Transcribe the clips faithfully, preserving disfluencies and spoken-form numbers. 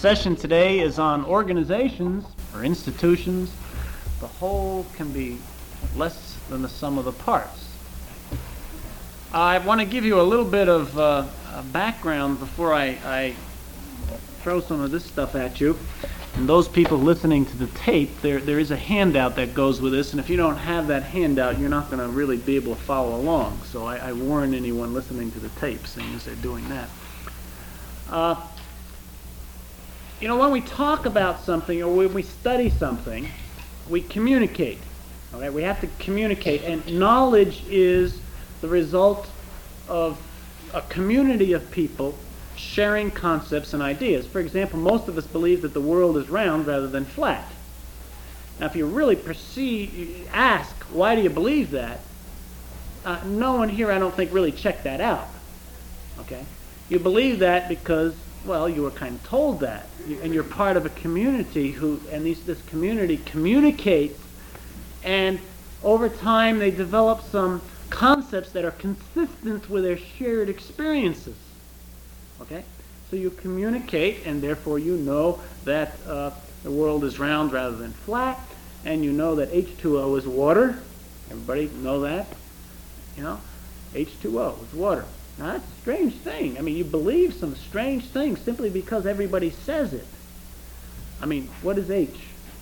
session today is on organizations or institutions. The whole can be less than the sum of the parts. I want to give you a little bit of uh, a background before I, I throw some of this stuff at you. And those people listening to the tape, there there is a handout that goes with this, and if you don't have that handout, you're not going to really be able to follow along. So I, I warn anyone listening to the tape, seeing as they're doing that. Uh, you know, when we talk about something or when we study something, we communicate. Okay? We have to communicate, and knowledge is the result of a community of people sharing concepts and ideas. For example, most of us believe that the world is round rather than flat. Now, if you really perceive, ask, why do you believe that? Uh, no one here, I don't think, really checked that out. Okay? You believe that because, well, you were kind of told that. You, and you're part of a community who, and these, this community communicates, and over time they develop some concepts that are consistent with their shared experiences. Okay? So you communicate, and therefore you know that uh, the world is round rather than flat, and you know that H two O is water. Everybody know that? You know? H two O is water. Now that's a strange thing. I mean, you believe some strange things simply because everybody says it. I mean, what is H?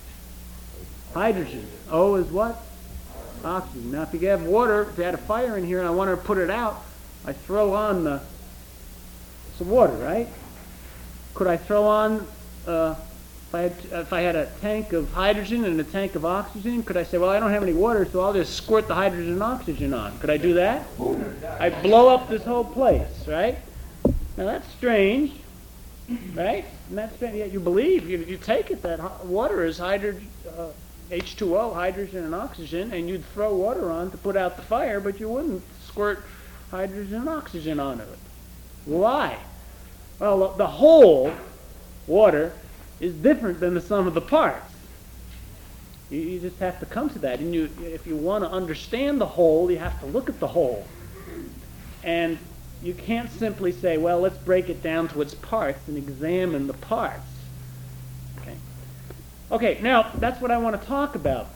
Hydrogen. O is what? Oxygen. Now if you have water, if you had a fire in here and I wanted to put it out, I throw on the some water, right? Could I throw on, uh, if, I had, if I had a tank of hydrogen and a tank of oxygen, could I say, well, I don't have any water, so I'll just squirt the hydrogen and oxygen on? Could I do that? I blow up this whole place, right? Now that's strange, right? And that's strange. Yet you believe, you, you take it that water is hydrogen, uh, H two O, hydrogen and oxygen, and you'd throw water on to put out the fire, but you wouldn't squirt hydrogen and oxygen onto it. Why? Well, the whole, water, is different than the sum of the parts. You, you just have to come to that. And you, if you want to understand the whole, you have to look at the whole. And you can't simply say, well, let's break it down to its parts and examine the parts. Okay, okay, now, that's what I want to talk about.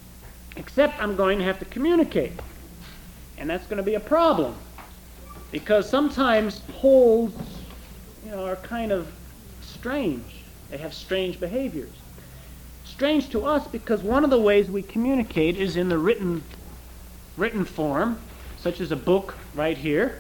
Except I'm going to have to communicate. And that's going to be a problem. Because sometimes wholes, you know, are kind of strange. They have strange behaviors. Strange to us because one of the ways we communicate is in the written, written form, such as a book right here.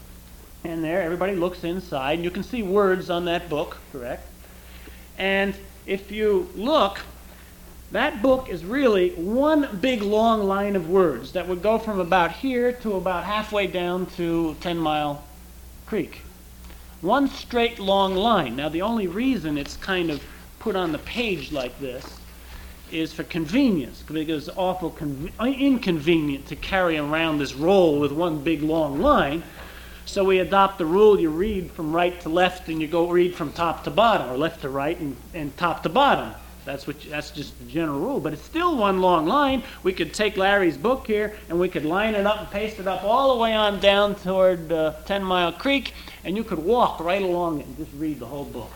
And there, everybody looks inside, and you can see words on that book, correct? And if you look, that book is really one big long line of words that would go from about here to about halfway down to Ten Mile Creek. One straight long line. Now the only reason it's kind of put on the page like this is for convenience, because it's awful con- inconvenient to carry around this roll with one big long line. So we adopt the rule, you read from right to left and you go read from top to bottom, or left to right and, and top to bottom. That's what. That's just the general rule, but it's still one long line. We could take Larry's book here, and we could line it up and paste it up all the way on down toward uh, Ten Mile Creek, and you could walk right along it and just read the whole book.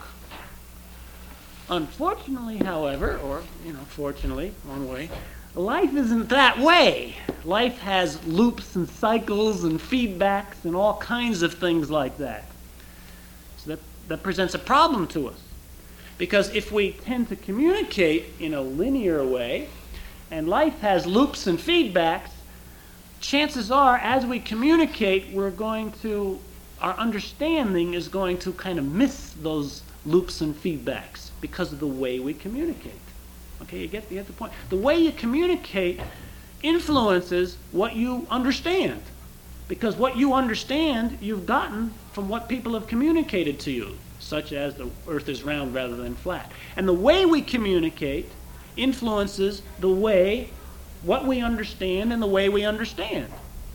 Unfortunately, however, or, you know, fortunately, one way, life isn't that way. Life has loops and cycles and feedbacks and all kinds of things like that. So that, that presents a problem to us. Because if we tend to communicate in a linear way, and life has loops and feedbacks, chances are, as we communicate, we're going to, our understanding is going to kind of miss those loops and feedbacks because of the way we communicate. Okay, you get, you get the point? The way you communicate influences what you understand. Because what you understand, you've gotten from what people have communicated to you, such as the earth is round rather than flat. And the way we communicate influences the way, what we understand and the way we understand.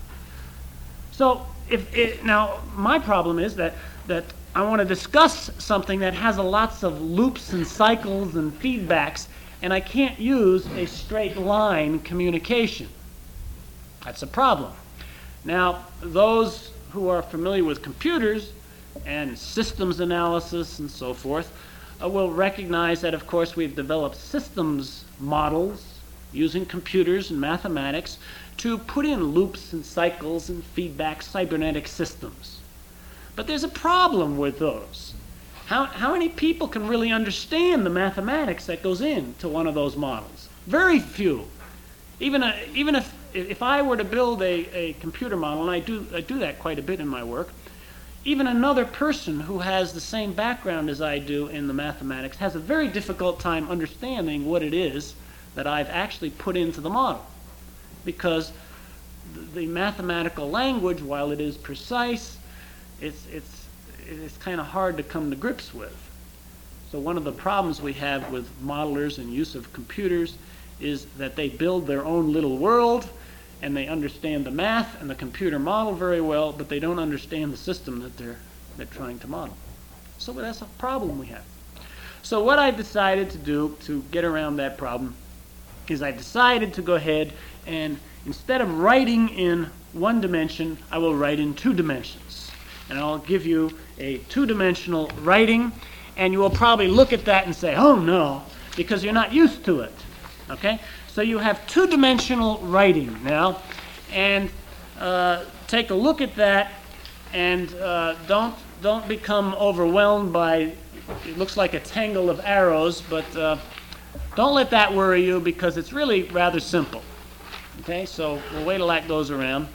So, if it, now, my problem is that, that I want to discuss something that has a lots of loops and cycles and feedbacks, and I can't use a straight line communication. That's a problem. Now, those who are familiar with computers and systems analysis and so forth uh, will recognize that, of course, we've developed systems models using computers and mathematics to put in loops and cycles and feedback cybernetic systems. But there's a problem with those. How, how many people can really understand the mathematics that goes into one of those models? Very few. Even, a, even if, if I were to build a, a computer model, and I do, I do that quite a bit in my work, even another person who has the same background as I do in the mathematics has a very difficult time understanding what it is that I've actually put into the model. Because the mathematical language, while it is precise, it's, it's, it's kind of hard to come to grips with. So one of the problems we have with modelers and use of computers is that they build their own little world, and they understand the math and the computer model very well, but they don't understand the system that they're, they're trying to model. So that's a problem we have. So what I decided to do to get around that problem is I decided to go ahead and instead of writing in one dimension, I will write in two dimensions. And I'll give you a two-dimensional writing, and you will probably look at that and say, oh no, because you're not used to it. Okay? So you have two-dimensional writing now, and uh, take a look at that, and uh, don't, don't become overwhelmed by, it looks like a tangle of arrows, but uh, don't let that worry you because it's really rather simple. Okay, so we'll wait till that goes around.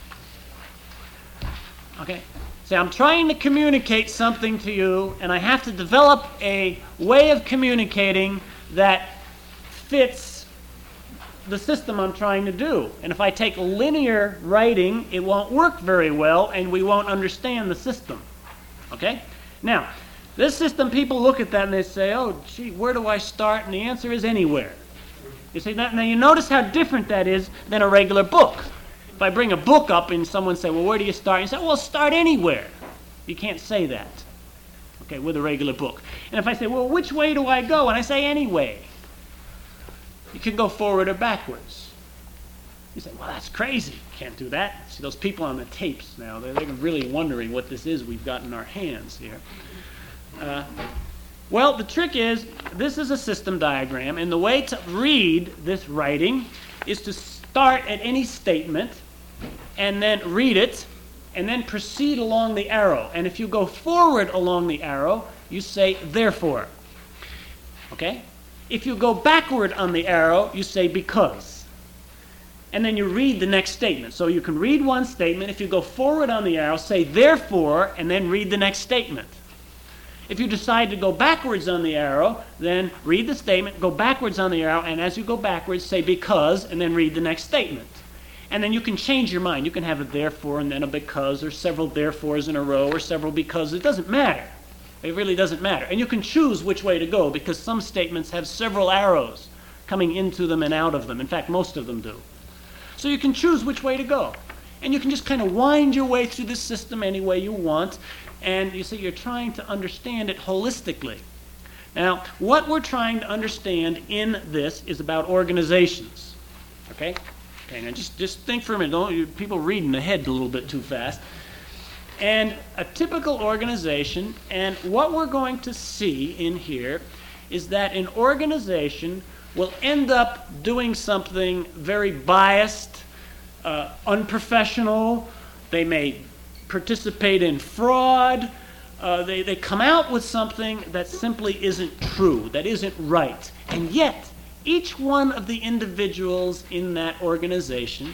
Okay, see, I'm trying to communicate something to you, and I have to develop a way of communicating that fits the system I'm trying to do. And if I take linear writing, it won't work very well, and we won't understand the system. Okay? Now, this system, people look at that and they say, oh, gee, where do I start? And the answer is anywhere. You see, now, now you notice how different that is than a regular book. If I bring a book up and someone say, well, where do you start? You say, well, start anywhere. You can't say that, okay, with a regular book. And if I say, well, which way do I go? And I say, any way. You can go forward or backwards. You say, well, that's crazy. Can't do that. See, those people on the tapes now, they're, they're really wondering what this is we've got in our hands here. Uh, well, the trick is, this is a system diagram, and the way to read this writing is to start at any statement and then read it and then proceed along the arrow. And if you go forward along the arrow, you say, therefore. Okay? If you go backward on the arrow, you say, because. And then you read the next statement. So you can read one statement. If you go forward on the arrow, say, therefore, and then read the next statement. If you decide to go backwards on the arrow, then read the statement, go backwards on the arrow, and as you go backwards, say because, and then read the next statement. And then you can change your mind. You can have a therefore and then a because, or several therefores in a row, or several because. It doesn't matter. It really doesn't matter. And you can choose which way to go, because some statements have several arrows coming into them and out of them. In fact, most of them do. So you can choose which way to go. And you can just kind of wind your way through this system any way you want. And you see, you're trying to understand it holistically. Now, what we're trying to understand in this is about organizations. Okay? Okay, now just, just think for a minute. Don't, you, people reading ahead a little bit too fast. And a typical organization, and what we're going to see in here is that an organization will end up doing something very biased, uh, unprofessional. They may participate in fraud. Uh, they, they come out with something that simply isn't true, that isn't right. And yet, each one of the individuals in that organization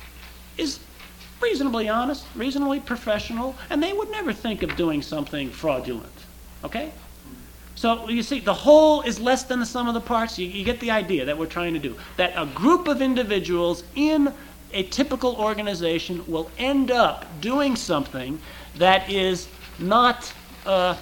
is reasonably honest, reasonably professional, and they would never think of doing something fraudulent. Okay? So you see, the whole is less than the sum of the parts. You, you get the idea that we're trying to do. That a group of individuals in a typical organization will end up doing something that is not uh,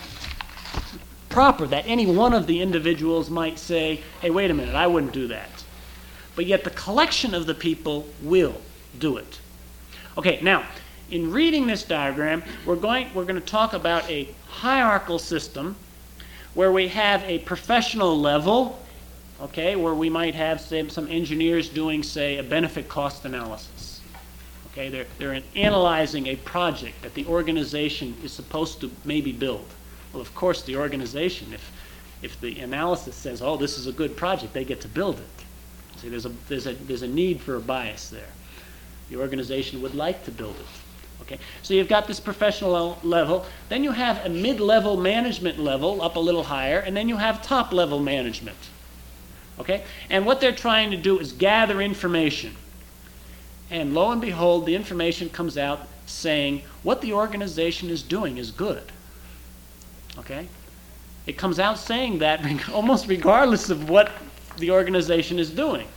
proper, that any one of the individuals might say, hey, wait a minute, I wouldn't do that. But yet the collection of the people will do it. Okay, now, in reading this diagram, we're going, we're going to talk about a hierarchical system where we have a professional level, okay, where we might have, say, some engineers doing, say, a benefit cost analysis. Okay, they're, they're analyzing a project that the organization is supposed to maybe build. Well, of course, the organization, if, if the analysis says, oh, this is a good project, they get to build it. See, there's a, there's a, there's a need for a bias there. The organization would like to build it. Okay? So you've got this professional level, then you have a mid-level management level, up a little higher, and then you have top-level management. Okay? And what they're trying to do is gather information. And lo and behold, the information comes out saying what the organization is doing is good. Okay? It comes out saying that almost regardless of what the organization is doing.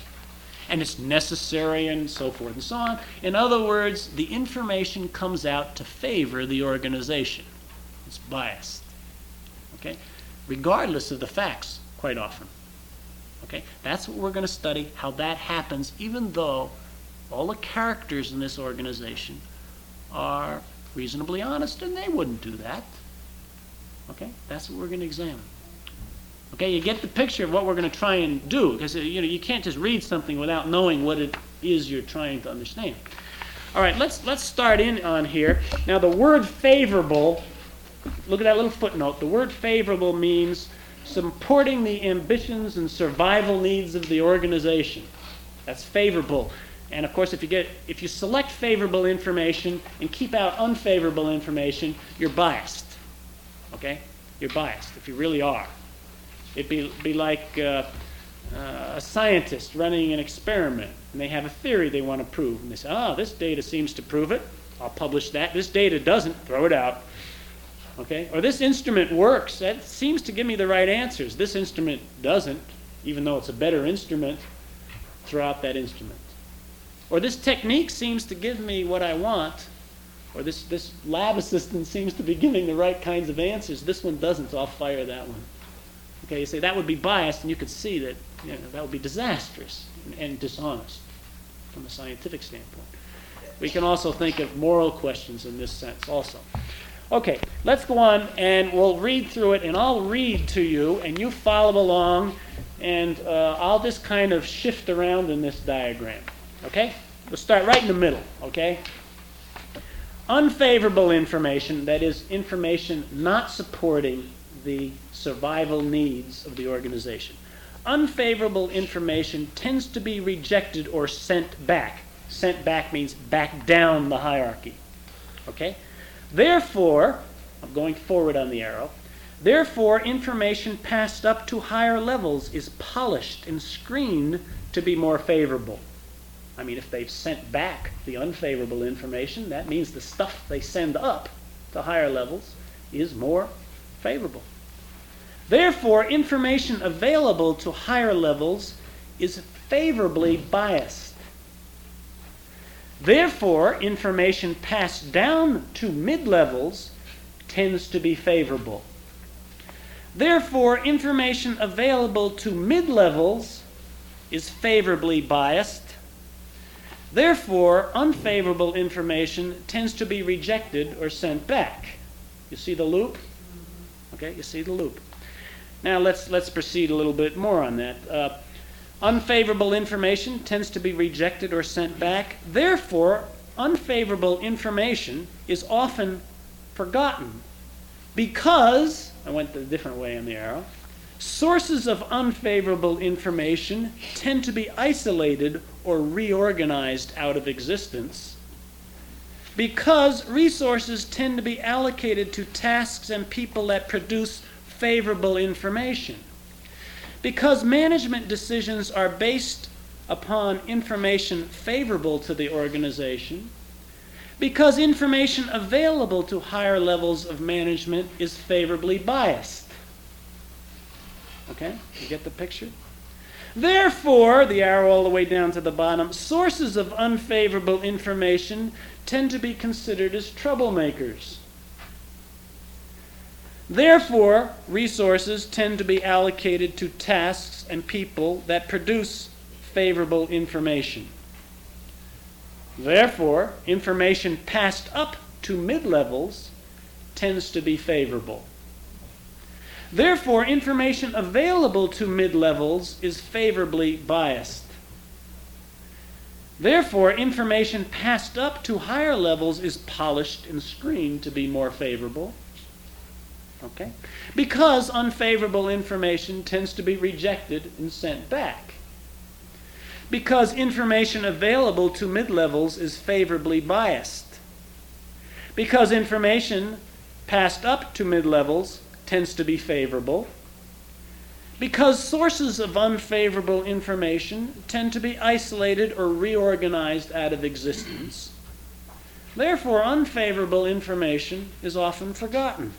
And it's necessary and so forth and so on. In other words, the information comes out to favor the organization. It's biased. Okay? Regardless of the facts, quite often. Okay? That's what we're going to study, how that happens, even though all the characters in this organization are reasonably honest, and they wouldn't do that. Okay? That's what we're going to examine. Okay, you get the picture of what we're going to try and do, because you know you can't just read something without knowing what it is you're trying to understand. All right, let's let's start in on here. Now, the word favorable, look at that little footnote. The word favorable means supporting the ambitions and survival needs of the organization. That's favorable. And of course, if you get if you select favorable information and keep out unfavorable information, you're biased. Okay, you're biased if you really are. It'd be, be like uh, uh, a scientist running an experiment, and they have a theory they want to prove. And they say, oh, this data seems to prove it. I'll publish that. This data doesn't. Throw it out. Okay? Or this instrument works. That seems to give me the right answers. This instrument doesn't, even though it's a better instrument. Throw out that instrument. Or this technique seems to give me what I want. Or this, this lab assistant seems to be giving the right kinds of answers. This one doesn't, so I'll fire that one. Okay, you say that would be biased, and you could see that you know, that would be disastrous and, and dishonest from a scientific standpoint. We can also think of moral questions in this sense also. Okay, let's go on, and we'll read through it, and I'll read to you, and you follow along, and uh, I'll just kind of shift around in this diagram. Okay? We'll start right in the middle, okay? Unfavorable information, that is, information not supporting the survival needs of the organization. Unfavorable information tends to be rejected or sent back. Sent back means back down the hierarchy. Okay? Therefore, I'm going forward on the arrow, therefore information passed up to higher levels is polished and screened to be more favorable. I mean, if they've sent back the unfavorable information, that means the stuff they send up to higher levels is more favorable. Therefore, information available to higher levels is favorably biased. Therefore, information passed down to mid-levels tends to be favorable. Therefore, information available to mid-levels is favorably biased. Therefore, unfavorable information tends to be rejected or sent back. You see the loop? Okay, you see the loop. Now let's let's proceed a little bit more on that. Uh, unfavorable information tends to be rejected or sent back. Therefore, unfavorable information is often forgotten because, I went a different way on the arrow, sources of unfavorable information tend to be isolated or reorganized out of existence because resources tend to be allocated to tasks and people that produce favorable information. Because management decisions are based upon information favorable to the organization, because information available to higher levels of management is favorably biased. Okay? You get the picture? Therefore, the arrow all the way down to the bottom, sources of unfavorable information tend to be considered as troublemakers. Therefore, resources tend to be allocated to tasks and people that produce favorable information. Therefore, information passed up to mid-levels tends to be favorable. Therefore, information available to mid-levels is favorably biased. Therefore, information passed up to higher levels is polished and screened to be more favorable. Okay? Because unfavorable information tends to be rejected and sent back. Because information available to mid-levels is favorably biased. Because information passed up to mid-levels tends to be favorable. Because sources of unfavorable information tend to be isolated or reorganized out of existence. Therefore, unfavorable information is often forgotten.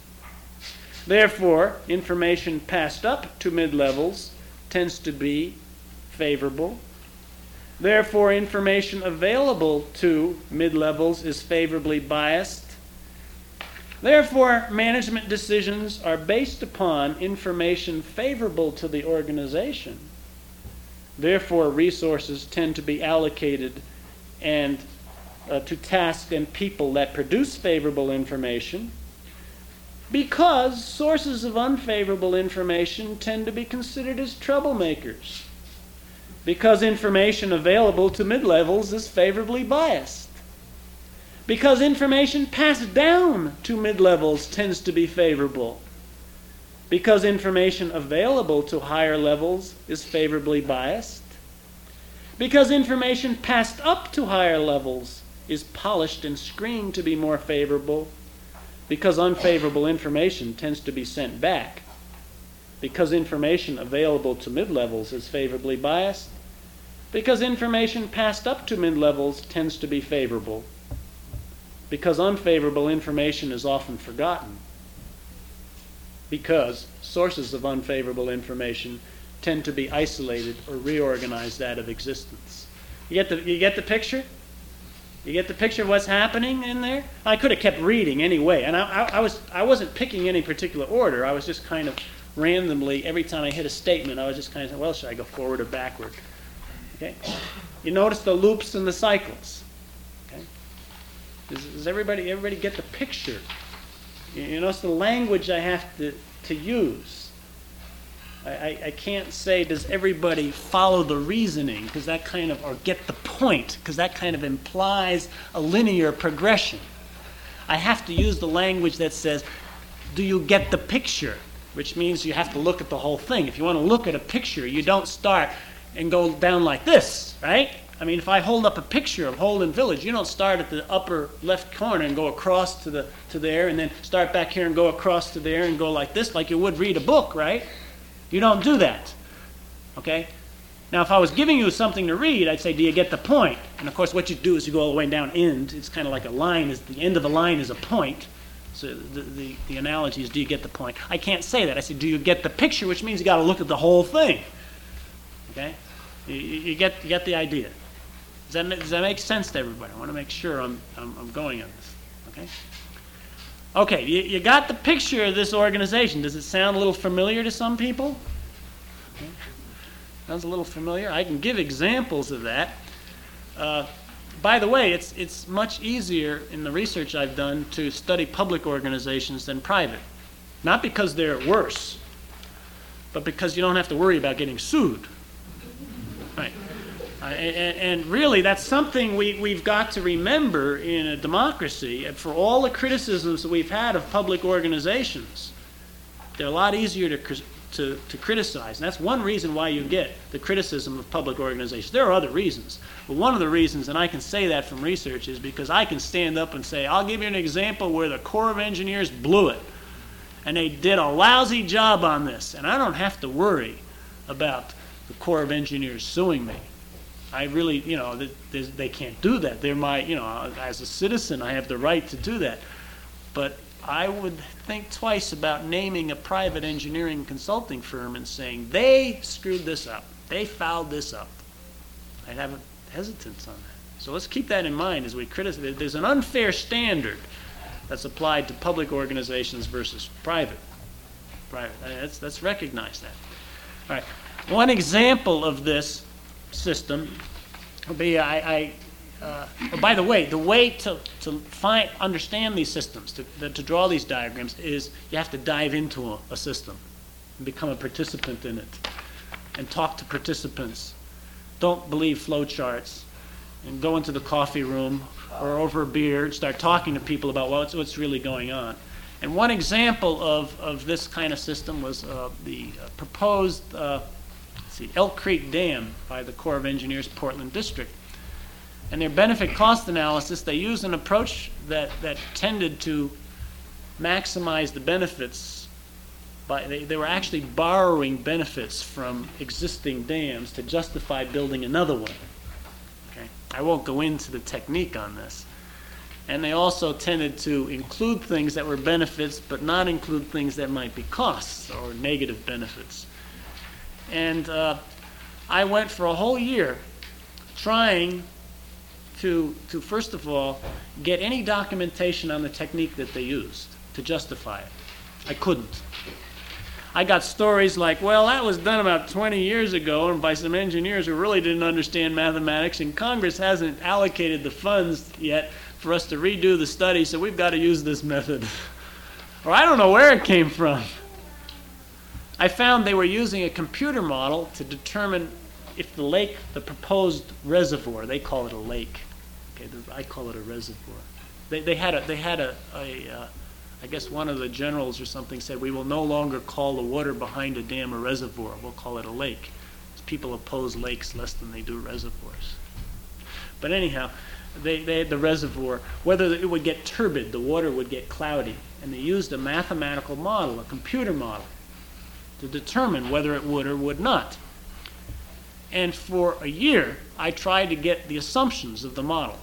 Therefore, information passed up to mid-levels tends to be favorable. Therefore, information available to mid-levels is favorably biased. Therefore, management decisions are based upon information favorable to the organization. Therefore, resources tend to be allocated and uh, to tasks and people that produce favorable information, because sources of unfavorable information tend to be considered as troublemakers. Because information available to mid-levels is favorably biased. Because information passed down to mid-levels tends to be favorable. Because information available to higher levels is favorably biased. Because information passed up to higher levels is polished and screened to be more favorable. Because unfavorable information tends to be sent back. Because information available to mid-levels is favorably biased. Because information passed up to mid-levels tends to be favorable. Because unfavorable information is often forgotten. Because sources of unfavorable information tend to be isolated or reorganized out of existence. You get the, you get the picture? You get the picture of what's happening in there? I could have kept reading anyway, and I, I, I, was, I wasn't picking any particular order. I was just kind of randomly, every time I hit a statement, I was just kind of saying, well, should I go forward or backward? Okay? You notice the loops and the cycles. Okay? Does, does everybody everybody get the picture? You, you notice the language I have to, to use. I, I, I can't say, does everybody follow the reasoning, because that kind of, or get the point, because that kind of implies a linear progression. I have to use the language that says, do you get the picture? Which means you have to look at the whole thing. If you want to look at a picture, you don't start and go down like this, right? I mean, if I hold up a picture of Holden Village, you don't start at the upper left corner and go across to the to there, and then start back here and go across to there and go like this, like you would read a book, right? You don't do that, okay? Now, if I was giving you something to read, I'd say, do you get the point? And of course, what you do is you go all the way down end. It's kind of like a line. Is the end of the line is a point. So the, the, the analogy is, do you get the point? I can't say that. I say, do you get the picture, which means you got to look at the whole thing. Okay? You, you, get, you get the idea. Does that, make, does that make sense to everybody? I want to make sure I'm, I'm, I'm going on this. Okay? Okay, you, you got the picture of this organization. Does it sound a little familiar to some people? Okay. Sounds a little familiar. I can give examples of that. Uh, by the way, it's, it's much easier in the research I've done to study public organizations than private. Not because they're worse, but because you don't have to worry about getting sued. Right. Uh, and, and really, that's something we, we've got to remember in a democracy. And for all the criticisms that we've had of public organizations, they're a lot easier to, to, to criticize. And that's one reason why you get the criticism of public organizations. There are other reasons. But one of the reasons, and I can say that from research, is because I can stand up and say, I'll give you an example where the Corps of Engineers blew it. And they did a lousy job on this. And I don't have to worry about the Corps of Engineers suing me. I really, you know, they, they can't do that. They're my, you know, as a citizen, I have the right to do that. But I would think twice about naming a private engineering consulting firm and saying, they screwed this up. They fouled this up. I'd have a hesitance on that. So let's keep that in mind as we criticize. There's an unfair standard that's applied to public organizations versus private. Private. Let's, let's recognize that. All right. One example of this system would be, I, I uh, oh, by the way, the way to, to find, understand these systems, to, to draw these diagrams, is you have to dive into a, a system and become a participant in it and talk to participants. Don't believe flowcharts and go into the coffee room or over a beer and start talking to people about what's, what's really going on. And one example of, of this kind of system was uh, the uh, proposed uh, let's see, Elk Creek Dam by the Corps of Engineers Portland District. And their benefit cost analysis, they used an approach that, that tended to maximize the benefits. By, they, they were actually borrowing benefits from existing dams to justify building another one. Okay? I won't go into the technique on this. And they also tended to include things that were benefits, but not include things that might be costs or negative benefits. And uh, I went for a whole year trying to, to, first of all, get any documentation on the technique that they used to justify it. I couldn't. I got stories like, well, that was done about twenty years ago and by some engineers who really didn't understand mathematics, and Congress hasn't allocated the funds yet for us to redo the study, so we've got to use this method. Or I don't know where it came from. I found they were using a computer model to determine if the lake, the proposed reservoir, they call it a lake. Okay, the, I call it a reservoir. They, they had a, they had a, a uh, I guess one of the generals or something said, we will no longer call the water behind a dam a reservoir. We'll call it a lake. People oppose lakes less than they do reservoirs. But anyhow, They, they had the reservoir, whether it would get turbid, the water would get cloudy. And they used a mathematical model, a computer model, to determine whether it would or would not. And for a year, I tried to get the assumptions of the model,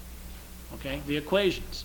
okay, the equations.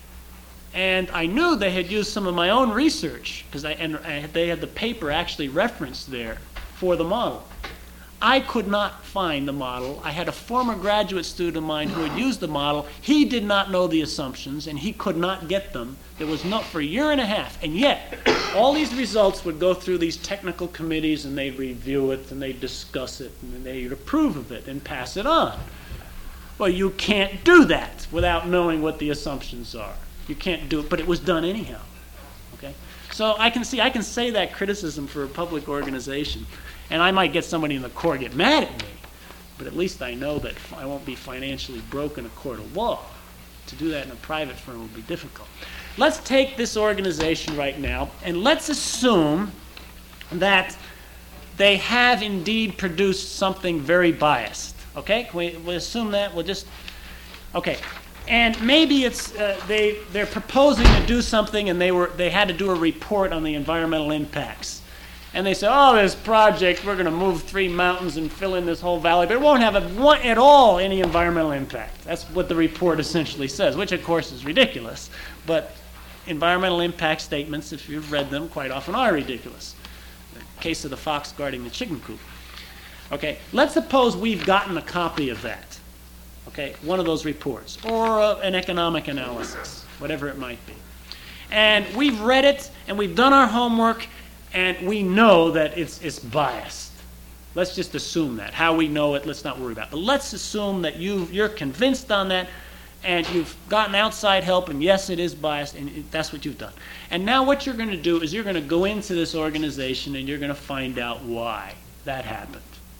And I knew they had used some of my own research, because I, and I, they had the paper actually referenced there for the model. I could not find the model. I had a former graduate student of mine who had used the model. He did not know the assumptions, and he could not get them. There was no, for a year and a half. And yet, all these results would go through these technical committees, and they'd review it, and they'd discuss it, and they'd approve of it and pass it on. Well, you can't do that without knowing what the assumptions are. You can't do it, but it was done anyhow. Okay? So I can see, I can say that criticism for a public organization. And I might get somebody in the Corps get mad at me, but at least I know that I won't be financially broke in a court of law. To do that in a private firm would be difficult. Let's take this organization right now, and let's assume that they have indeed produced something very biased. Okay? Can we we'll assume that? We'll just... Okay. And maybe it's uh, they, they're proposing to do something, and they were they had to do a report on the environmental impacts. And they say, oh, this project, we're going to move three mountains and fill in this whole valley, but it won't have a, one, at all any environmental impact. That's what the report essentially says, which, of course, is ridiculous. But environmental impact statements, if you've read them, quite often are ridiculous. The case of the fox guarding the chicken coop. Okay, let's suppose we've gotten a copy of that, okay, one of those reports, or uh, an economic analysis, whatever it might be. And we've read it, and we've done our homework, and we know that it's, it's biased. Let's just assume that. How we know it, let's not worry about it. But let's assume that you you're convinced on that, and you've gotten outside help, and yes, it is biased, and it, that's what you've done. And now what you're going to do is you're going to go into this organization, and you're going to find out why that happened.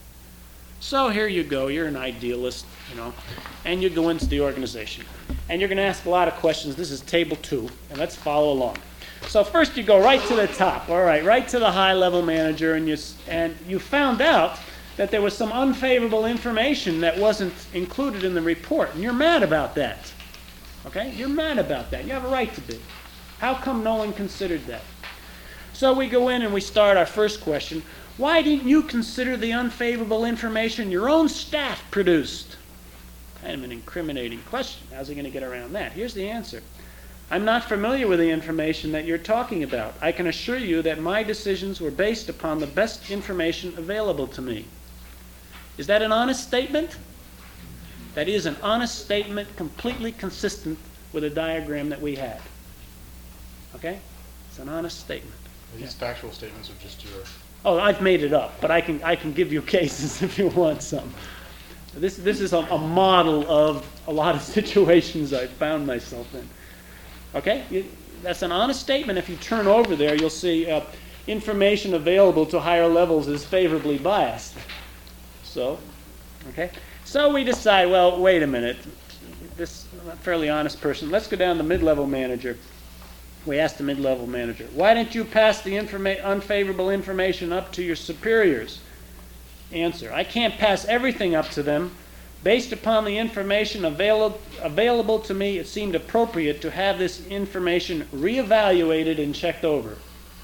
So here you go. You're an idealist, you know, and you go into the organization. And you're going to ask a lot of questions. This is table two, and let's follow along. So first you go right to the top, all right, right to the high-level manager, and you, and you found out that there was some unfavorable information that wasn't included in the report, and you're mad about that, okay? You're mad about that. You have a right to be. How come no one considered that? So we go in and we start our first question. Why didn't you consider the unfavorable information your own staff produced? Kind of an incriminating question. How's he going to get around that? Here's the answer. I'm not familiar with the information that you're talking about. I can assure you that my decisions were based upon the best information available to me. Is that an honest statement? That is an honest statement, completely consistent with a diagram that we had. Okay? It's an honest statement. These factual statements are just your... Oh, I've made it up, but I can I can give you cases if you want some. This this is a, a model of a lot of situations I've found myself in. Okay? You, that's an honest statement. If you turn over there, you'll see uh, information available to higher levels is favorably biased. So, okay? So we decide, well, wait a minute. This fairly honest person, let's go down to mid-level manager. We asked the mid-level manager, why didn't you pass the informa- unfavorable information up to your superiors? Answer, I can't pass everything up to them. Based upon the information avail- available to me, it seemed appropriate to have this information reevaluated and checked over.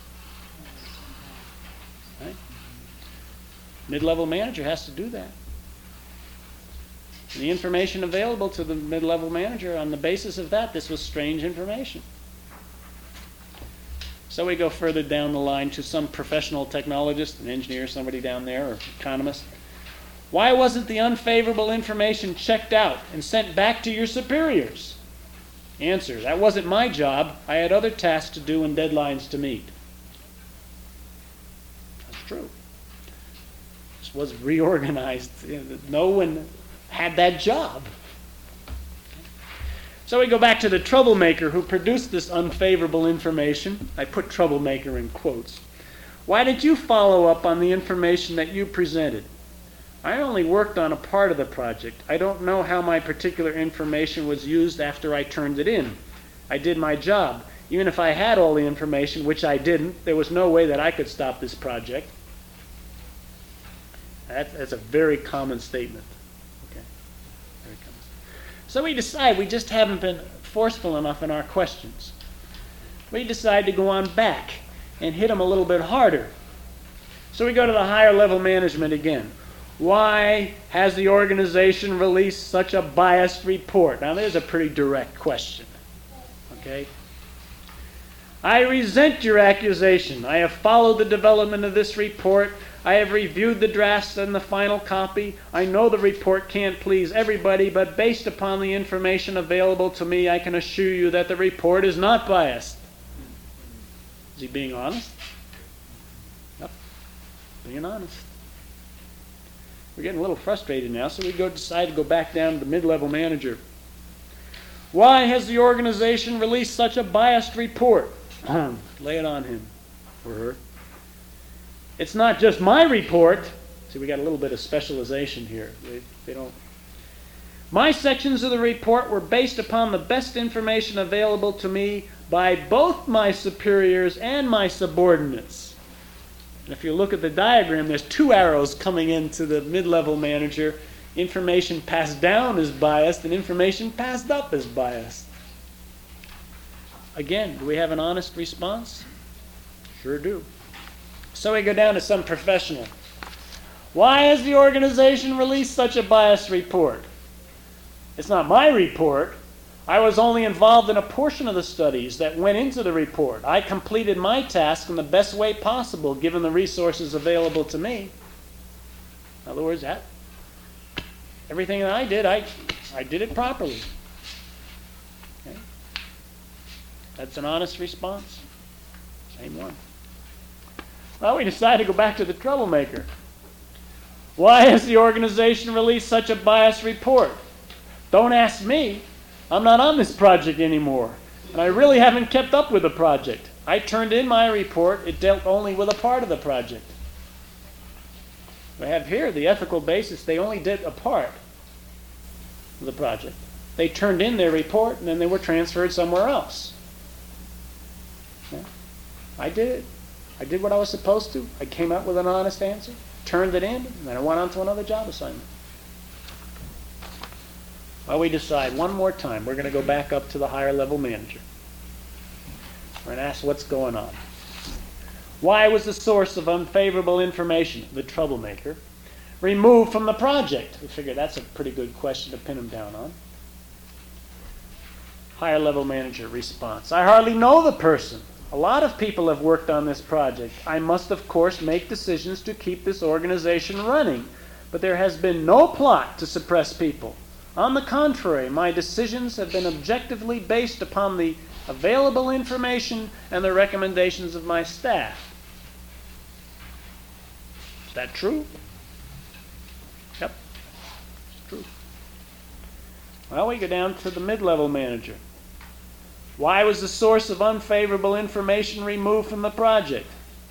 Right? Mid-level manager has to do that. The information available to the mid-level manager, on the basis of that, this was strange information. So we go further down the line to some professional technologist, an engineer, somebody down there, or economist. Why wasn't the unfavorable information checked out and sent back to your superiors? Answer, that wasn't my job. I had other tasks to do and deadlines to meet. That's true. This was reorganized. No one had that job. So we go back to the troublemaker who produced this unfavorable information. I put troublemaker in quotes. Why did you follow up on the information that you presented? I only worked on a part of the project. I don't know how my particular information was used after I turned it in. I did my job. Even if I had all the information, which I didn't, there was no way that I could stop this project. That, that's a very common statement. Okay. Very common. So we decide we just haven't been forceful enough in our questions. We decide to go on back and hit them a little bit harder. So we go to the higher level management again. Why has the organization released such a biased report? Now there's a pretty direct question. Okay? I resent your accusation. I have followed the development of this report. I have reviewed the drafts and the final copy. I know the report can't please everybody, but based upon the information available to me, I can assure you that the report is not biased. Is he being honest? Yep. Being honest. We're getting a little frustrated now, so we go decide to go back down to the mid-level manager. Why has the organization released such a biased report? Lay it on him or her. It's not just my report. See, we got a little bit of specialization here. They, they don't. My sections of the report were based upon the best information available to me by both my superiors and my subordinates. And if you look at the diagram, there's two arrows coming into the mid-level manager. Information passed down is biased, and information passed up is biased. Again, do we have an honest response? Sure do. So we go down to some professional. Why has the organization released such a biased report? It's not my report. I was only involved in a portion of the studies that went into the report. I completed my task in the best way possible given the resources available to me. In other words, that everything that I did, I, I did it properly. Okay? That's an honest response. Same one. Well, we decided to go back to the troublemaker. Why has the organization released such a biased report? Don't ask me. I'm not on this project anymore. And I really haven't kept up with the project. I turned in my report. It dealt only with a part of the project. We have here the ethical basis. They only did a part of the project. They turned in their report and then they were transferred somewhere else. Yeah. I did it. I did what I was supposed to. I came up with an honest answer, turned it in, and then I went on to another job assignment. Well, we decide one more time. We're going to go back up to the higher level manager. We're going to ask what's going on. Why was the source of unfavorable information, the troublemaker, removed from the project? We figure that's a pretty good question to pin him down on. Higher level manager response. I hardly know the person. A lot of people have worked on this project. I must, of course, make decisions to keep this organization running. But there has been no plot to suppress people. On the contrary, my decisions have been objectively based upon the available information and the recommendations of my staff. Is that true? Yep, it's true. Well, we go down to the mid-level manager. Why was the source of unfavorable information removed from the project?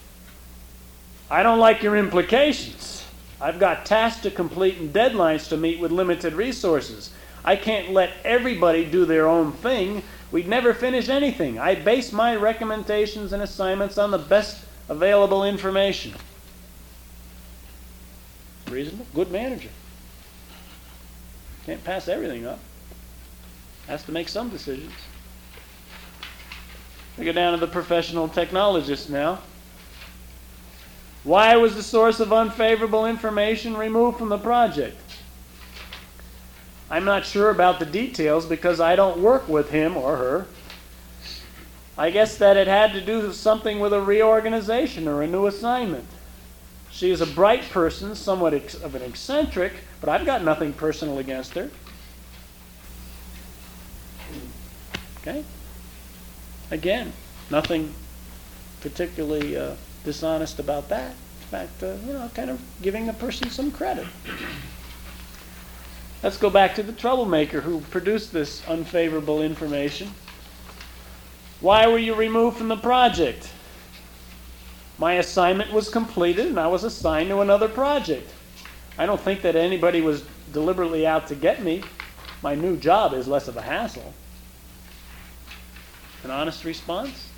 I don't like your implications. I've got tasks to complete and deadlines to meet with limited resources. I can't let everybody do their own thing. we'd never finish anything. I base my recommendations and assignments on the best available information. Reasonable, good manager. Can't pass everything up. Has to make some decisions. We go down to the professional technologist now. Why was the source of unfavorable information removed from the project? I'm not sure about the details because I don't work with him or her. I guess that it had to do something with a reorganization or a new assignment. She is a bright person, somewhat ex- of an eccentric, but I've got nothing personal against her. Okay? Again, nothing particularly uh, dishonest about that. In fact, uh, you know, kind of giving the person some credit. Let's go back to the troublemaker who produced this unfavorable information. Why were you removed from the project? My assignment was completed and I was assigned to another project. I don't think that anybody was deliberately out to get me. My new job is less of a hassle. An honest response?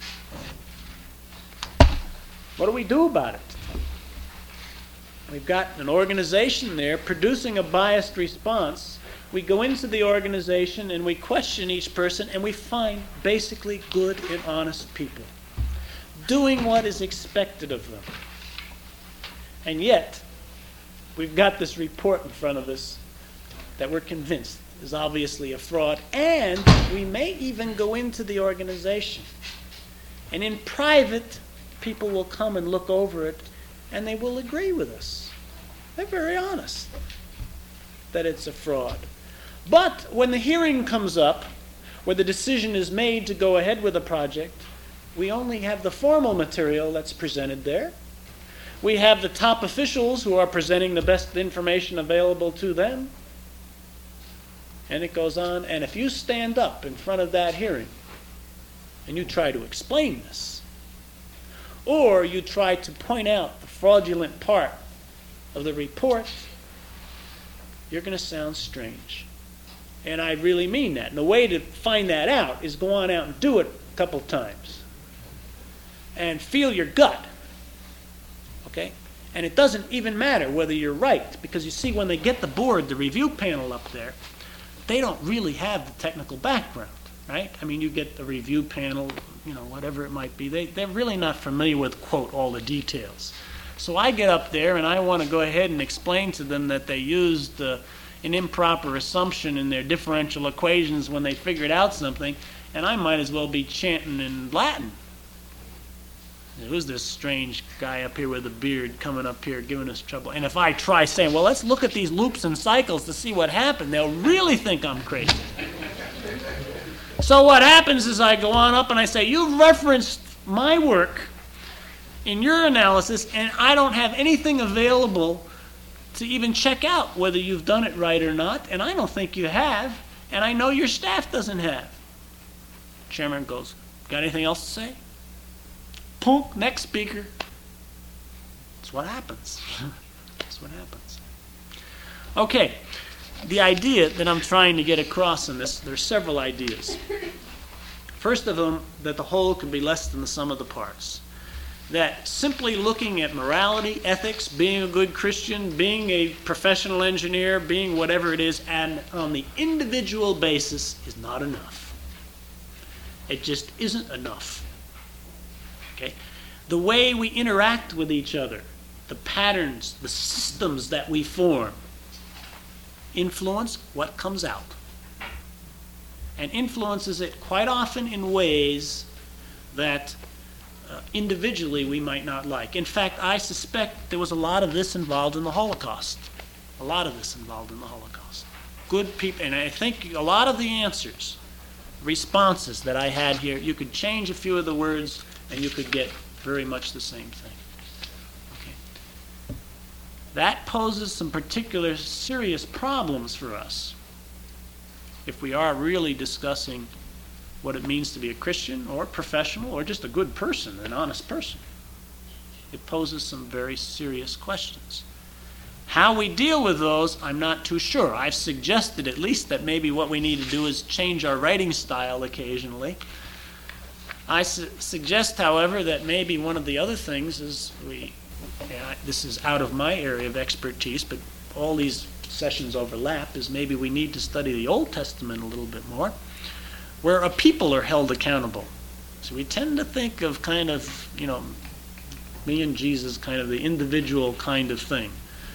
What do we do about it? We've got an organization there producing a biased response. We go into the organization and we question each person and we find basically good and honest people doing what is expected of them. And yet, we've got this report in front of us that we're convinced is obviously a fraud, and we may even go into the organization. And in private, people will come and look over it, and they will agree with us. They're very honest that it's a fraud. But when the hearing comes up, where the decision is made to go ahead with a project, we only have the formal material that's presented there. We have the top officials who are presenting the best information available to them. And it goes on, and if you stand up in front of that hearing and you try to explain this, or you try to point out the fraudulent part of the report, you're going to sound strange. And I really mean that. And the way to find that out is go on out and do it a couple times. And feel your gut. Okay? And it doesn't even matter whether you're right, because you see, when they get the board, the review panel up there, they don't really have the technical background, right? I mean, you get the review panel, you know, whatever it might be. They, they're really not familiar with, quote, all the details. So I get up there and I want to go ahead and explain to them that they used uh, an improper assumption in their differential equations when they figured out something, and I might as well be chanting in Latin. Who's this strange guy up here with a beard coming up here giving us trouble? And if I try saying, well, let's look at these loops and cycles to see what happened, they'll really think I'm crazy. So what happens is I go on up and I say, you've referenced my work in your analysis, and I don't have anything available to even check out whether you've done it right or not, and I don't think you have, and I know your staff doesn't have. Chairman goes, got anything else to say? Punk, next speaker. That's what happens. That's what happens. Okay, the idea that I'm trying to get across in this, there's several ideas. First of them, that the whole can be less than the sum of the parts. That simply looking at morality, ethics, being a good Christian, being a professional engineer, being whatever it is, and on the individual basis is not enough. It just isn't enough. Okay? The way we interact with each other, the patterns, the systems that we form, influence what comes out. And influences it quite often in ways that uh, individually we might not like. In fact, I suspect there was a lot of this involved in the Holocaust. A lot of this involved in the Holocaust. Good people, and I think a lot of the answers, responses that I had here, you could change a few of the words and you could get very much the same thing. Okay. That poses some particular serious problems for us if we are really discussing what it means to be a Christian or professional or just a good person, an honest person. It poses some very serious questions. How we deal with those, I'm not too sure. I've suggested at least that maybe what we need to do is change our writing style occasionally. I su- suggest, however, that maybe one of the other things is we, yeah, this is out of my area of expertise, but all these sessions overlap, is maybe we need to study the Old Testament a little bit more, where a people are held accountable. So we tend to think of kind of, you know, me and Jesus, kind of the individual kind of thing.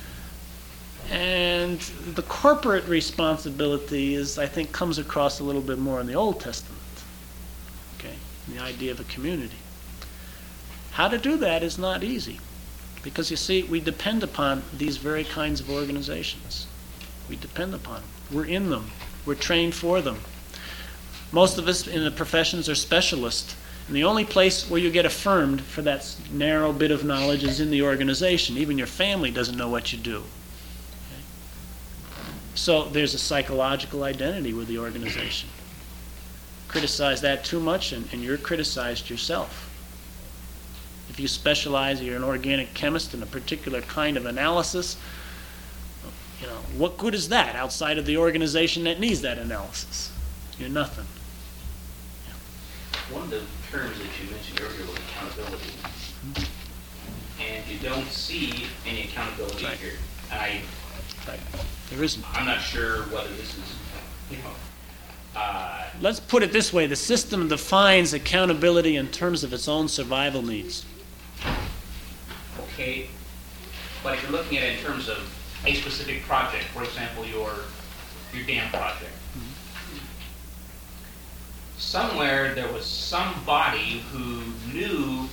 And the corporate responsibility is, I think, comes across a little bit more in the Old Testament. Okay, the idea of a community. How to do that is not easy, because you see, we depend upon these very kinds of organizations. We depend upon them. We're in them. We're trained for them. Most of us in the professions are specialists, and the only place where you get affirmed for that narrow bit of knowledge is in the organization. Even your family doesn't know what you do. So there's a psychological identity with the organization. Criticize that too much, and, and you're criticized yourself. If you specialize, you're an organic chemist in a particular kind of analysis, you know, what good is that outside of the organization that needs that analysis? You're nothing. One of the terms that you mentioned earlier was accountability. Mm-hmm. And you don't see any accountability right. here. And I Right. There isn't. I'm not sure whether this is, you know. Uh, Let's put it this way. The system defines accountability in terms of its own survival needs. Okay. But if you're looking at it in terms of a specific project, for example, your, your dam project, mm-hmm. somewhere there was somebody who knew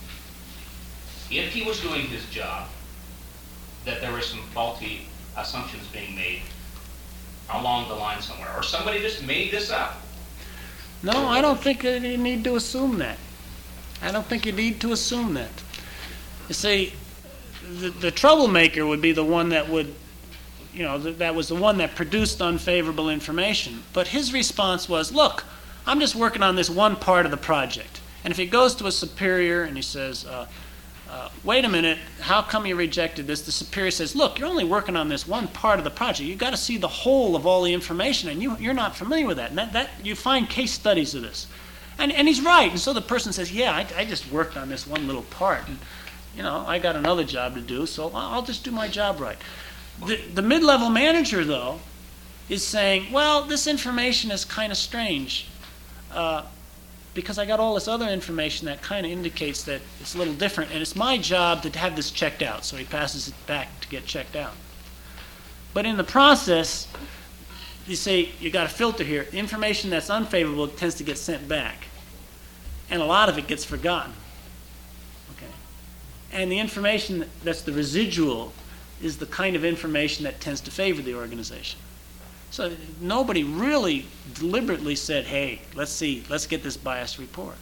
if he was doing his job that there were some faulty assumptions being made along the line somewhere, or somebody just made this up. No, I don't think you need to assume that. I don't think you need to assume that. You see, the, the troublemaker would be the one that would, you know, th- that was the one that produced unfavorable information. But his response was, look, I'm just working on this one part of the project. And if he goes to a superior and he says, uh, Uh, wait a minute, how come you rejected this? The superior says, look, you're only working on this one part of the project. You've got to see the whole of all the information, and you, you're not familiar with that. And that, that you find case studies of this. And, and he's right. And so the person says, yeah, I, I just worked on this one little part. And, you know, I got another job to do, so I'll just do my job right. The, the mid-level manager, though, is saying, well, this information is kind of strange. Uh, because I got all this other information that kind of indicates that it's a little different, and it's my job to have this checked out. So he passes it back to get checked out. But in the process, you say you got a filter here. The information that's unfavorable tends to get sent back, and a lot of it gets forgotten. Okay, and the information that's the residual is the kind of information that tends to favor the organization. So nobody really deliberately said, hey, let's see, let's get this biased report.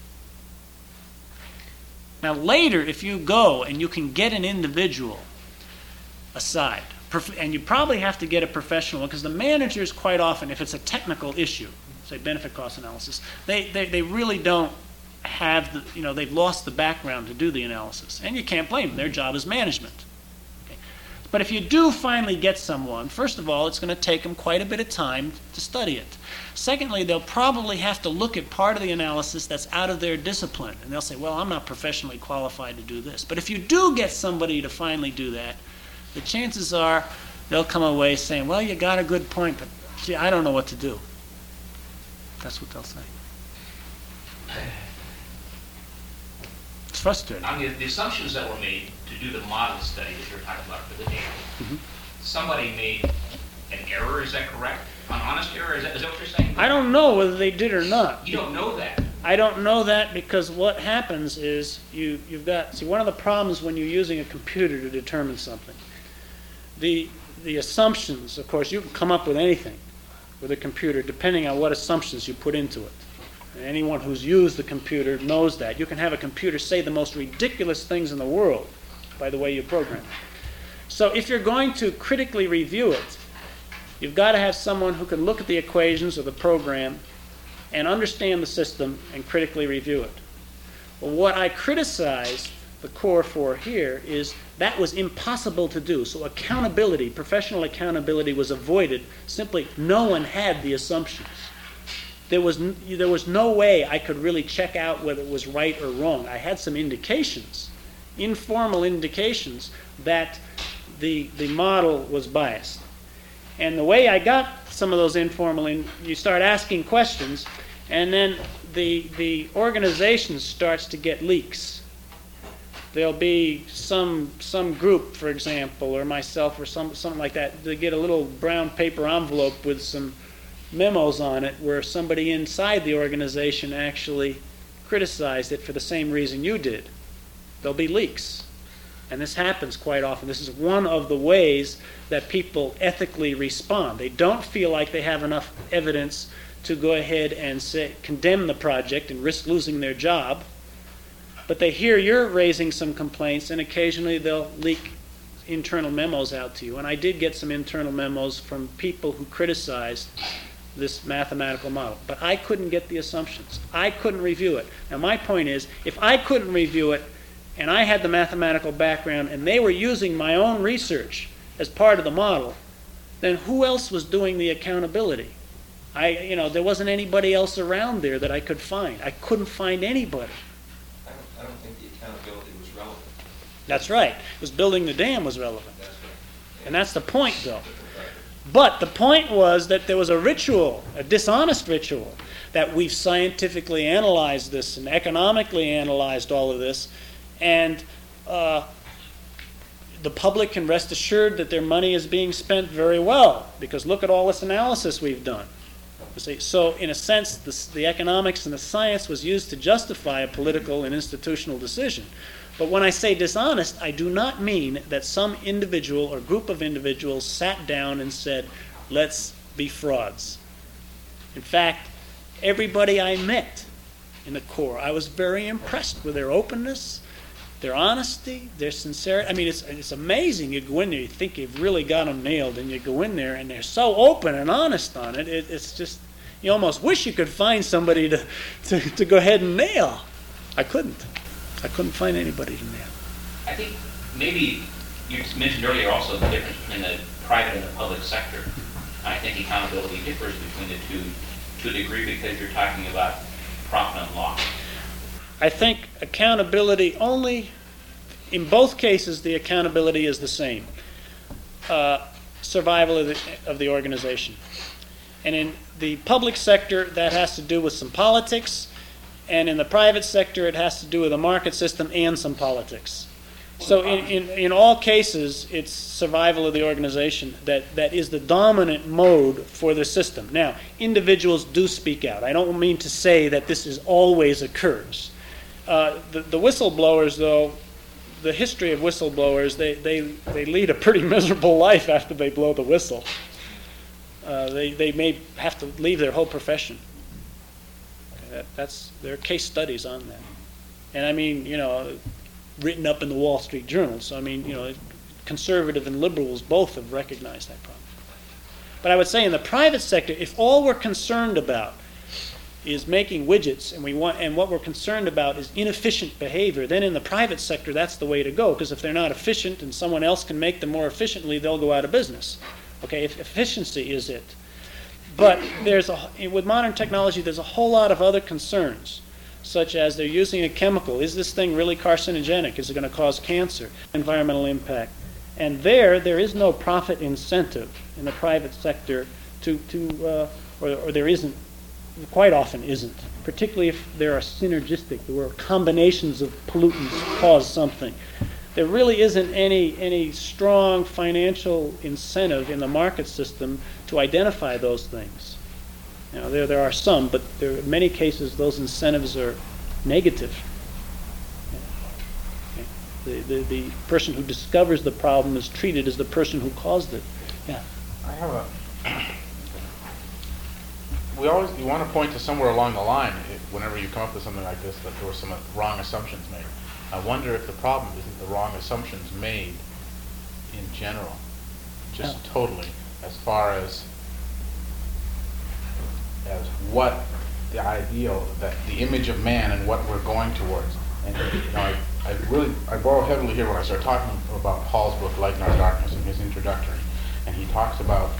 Now later, if you go and you can get an individual aside, and you probably have to get a professional, because the managers quite often, if it's a technical issue, say benefit cost analysis, they, they, they really don't have the, you know, they've lost the background to do the analysis. And you can't blame them, their job is management. But if you do finally get someone, first of all, it's going to take them quite a bit of time to study it. Secondly, they'll probably have to look at part of the analysis that's out of their discipline. And they'll say, well, I'm not professionally qualified to do this. But if you do get somebody to finally do that, the chances are they'll come away saying, well, you got a good point, but gee, I don't know what to do. That's what they'll say. It's frustrating. I mean, the assumptions that were made to do the model study that you're talking about for the data, mm-hmm. somebody made an error, is that correct? An honest error, is that, is that what you're saying? I don't know whether they did or not. You don't know that? I don't know that because what happens is you, you've got, see, one of the problems when you're using a computer to determine something, the, the assumptions, of course, you can come up with anything with a computer depending on what assumptions you put into it. And anyone who's used the computer knows that. You can have a computer say the most ridiculous things in the world by the way you program it. So if you're going to critically review it, you've got to have someone who can look at the equations or the program and understand the system and critically review it. Well, what I criticize the core for here is that was impossible to do. So accountability, professional accountability was avoided. Simply, no one had the assumptions. There was, n- there was no way I could really check out whether it was right or wrong. I had some indications, informal indications, that the, the model was biased. And the way I got some of those informal, in, you start asking questions, and then the, the organization starts to get leaks. There'll be some some group, for example, or myself or some something like that, they get a little brown paper envelope with some memos on it where somebody inside the organization actually criticized it for the same reason you did. There'll be leaks. And this happens quite often. This is one of the ways that people ethically respond. They don't feel like they have enough evidence to go ahead and say, condemn the project and risk losing their job. But they hear you're raising some complaints, and occasionally they'll leak internal memos out to you. And I did get some internal memos from people who criticized this mathematical model. But I couldn't get the assumptions. I couldn't review it. Now my point is, if I couldn't review it, and I had the mathematical background, and they were using my own research as part of the model, then who else was doing the accountability? I, you know, there wasn't anybody else around there that I could find. I couldn't find anybody. I don't, I don't think the accountability was relevant. That's right. It was building the dam was relevant. That's right. And that's the point, though. But the point was that there was a ritual, a dishonest ritual, that we've scientifically analyzed this and economically analyzed all of this, and uh, the public can rest assured that their money is being spent very well, because look at all this analysis we've done. You see, so in a sense, the, the economics and the science was used to justify a political and institutional decision. But when I say dishonest, I do not mean that some individual or group of individuals sat down and said, let's be frauds. In fact, everybody I met in the Corps, I was very impressed with their openness, their honesty, their sincerity. I mean, it's, it's amazing. You go in there, you think you've really got them nailed, and you go in there, and they're so open and honest on it. it it's just, you almost wish you could find somebody to, to, to go ahead and nail. I couldn't. I couldn't find anybody to nail. I think maybe you mentioned earlier also the difference between the private and the public sector. I think accountability differs between the two to a degree because you're talking about profit and loss. I think accountability only, in both cases, the accountability is the same. Uh, survival of the, of the organization. And in the public sector, that has to do with some politics. And in the private sector, it has to do with a market system and some politics. So in, in, in all cases, it's survival of the organization that, that is the dominant mode for the system. Now, individuals do speak out. I don't mean to say that this is always occurs. Uh, the, the whistleblowers, though, the history of whistleblowers, they, they, they lead a pretty miserable life after they blow the whistle. Uh, they, they may have to leave their whole profession. That, that's there are case studies on that, and I mean, you know, written up in the Wall Street Journal. So I mean, you know, conservative and liberals both have recognized that problem. But I would say in the private sector, if all we're concerned about is making widgets, and we want, and what we're concerned about is inefficient behavior, then in the private sector, that's the way to go. Because if they're not efficient, and someone else can make them more efficiently, they'll go out of business. Okay, if efficiency is it. But there's a, with modern technology, there's a whole lot of other concerns, such as they're using a chemical. Is this thing really carcinogenic? Is it going to cause cancer? Environmental impact. And there, there is no profit incentive in the private sector to, to uh, or, or there isn't, quite often isn't, particularly if there are synergistic, where combinations of pollutants cause something. There really isn't any, any strong financial incentive in the market system to identify those things. You know, there, there are some, but there are many cases those incentives are negative. The, the, the person who discovers the problem is treated as the person who caused it. Yeah. I have a. We always you want to point to somewhere along the line if, whenever you come up with something like this that there were some wrong assumptions made. I wonder if the problem isn't the wrong assumptions made in general, just oh. totally, as far as as what the ideal, that the image of man and what we're going towards. And you know, I, I really, I borrow heavily here when I start talking about Paul's book, Light in Our Darkness, in his introductory. And he talks about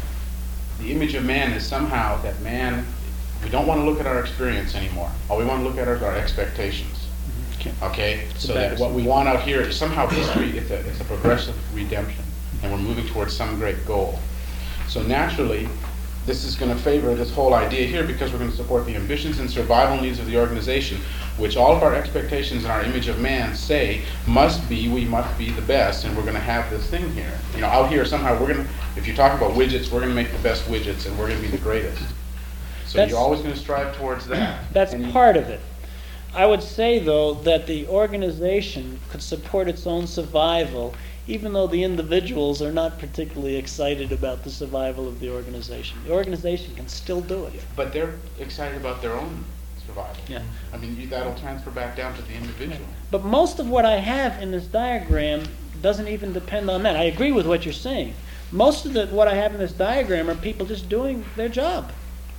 the image of man is somehow that man, we don't want to look at our experience anymore. All we want to look at are our expectations. Okay. Okay? So better that what we want out here is somehow history, it's a, it's a progressive redemption. And we're moving towards some great goal. So naturally, this is going to favor this whole idea here because we're going to support the ambitions and survival needs of the organization, which all of our expectations and our image of man say must be, we must be the best, and we're going to have this thing here. You know, out here somehow we're going to, if you talk about widgets, we're going to make the best widgets, and we're going to be the greatest. So That's- you're always going to strive towards that. That's And you- part of it. I would say, though, that the organization could support its own survival, even though the individuals are not particularly excited about the survival of the organization. The organization can still do it. But they're excited about their own survival. Yeah. I mean, you, that'll transfer back down to the individual. But most of what I have in this diagram doesn't even depend on that. I agree with what you're saying. Most of the, what I have in this diagram are people just doing their job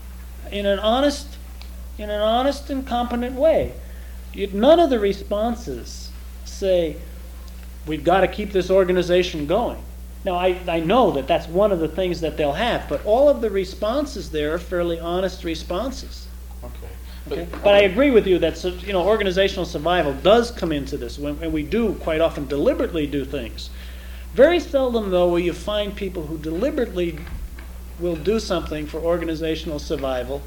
in an honest, in an honest and competent way. You, none of the responses say, we've got to keep this organization going. Now, I, I know that that's one of the things that they'll have, but all of the responses there are fairly honest responses. Okay. Okay? But I agree with you that so- you know organizational survival does come into this, when, and we do quite often deliberately do things. Very seldom, though, will you find people who deliberately will do something for organizational survival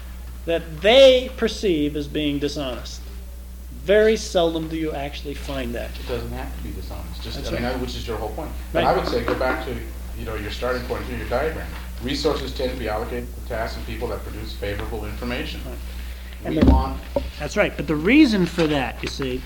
that they perceive as being dishonest. Very seldom do you actually find that. It doesn't have to be dishonest. Just, That's I mean, right. that, which is your whole point. But Right. I would say go back to, you know, your starting point here, your diagram. Resources tend to be allocated to tasks and people that produce favorable information. Right. We And the- want, That's right. But the reason for that, you see,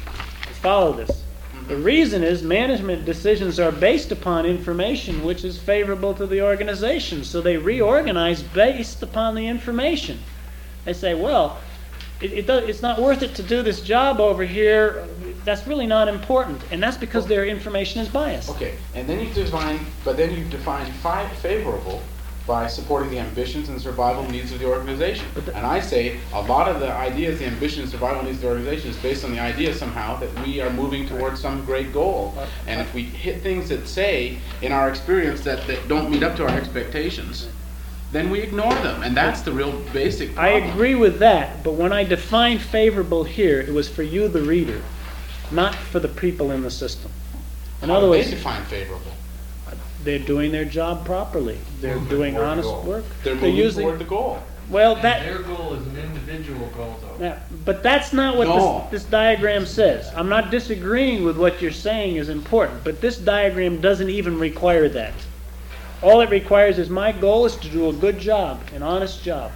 follow this. The reason is management decisions are based upon information which is favorable to the organization. So they reorganize based upon the information. They say, well, it, it does, it's not worth it to do this job over here. That's really not important. And that's because their information is biased. okay, and then you define, but then you define fi- favorable by supporting the ambitions and survival needs of the organization. And I say a lot of the ideas, the ambition and survival needs of the organization is based on the idea somehow that we are moving towards some great goal. And if we hit things that say, in our experience, that, that don't meet up to our expectations, then we ignore them. And that's the real basic I problem. agree with that, but when I defined favorable here, it was for you, the reader, not for the people in the system. In How other do they words, define favorable? they're doing their job properly. They're Moving doing toward the honest goal. work. They're moving using toward the goal. well And that. their goal is an individual goal, though. Yeah, but that's not what No. this, this diagram says. I'm not disagreeing with what you're saying is important, but this diagram doesn't even require that. All it requires is my goal is to do a good job, an honest job.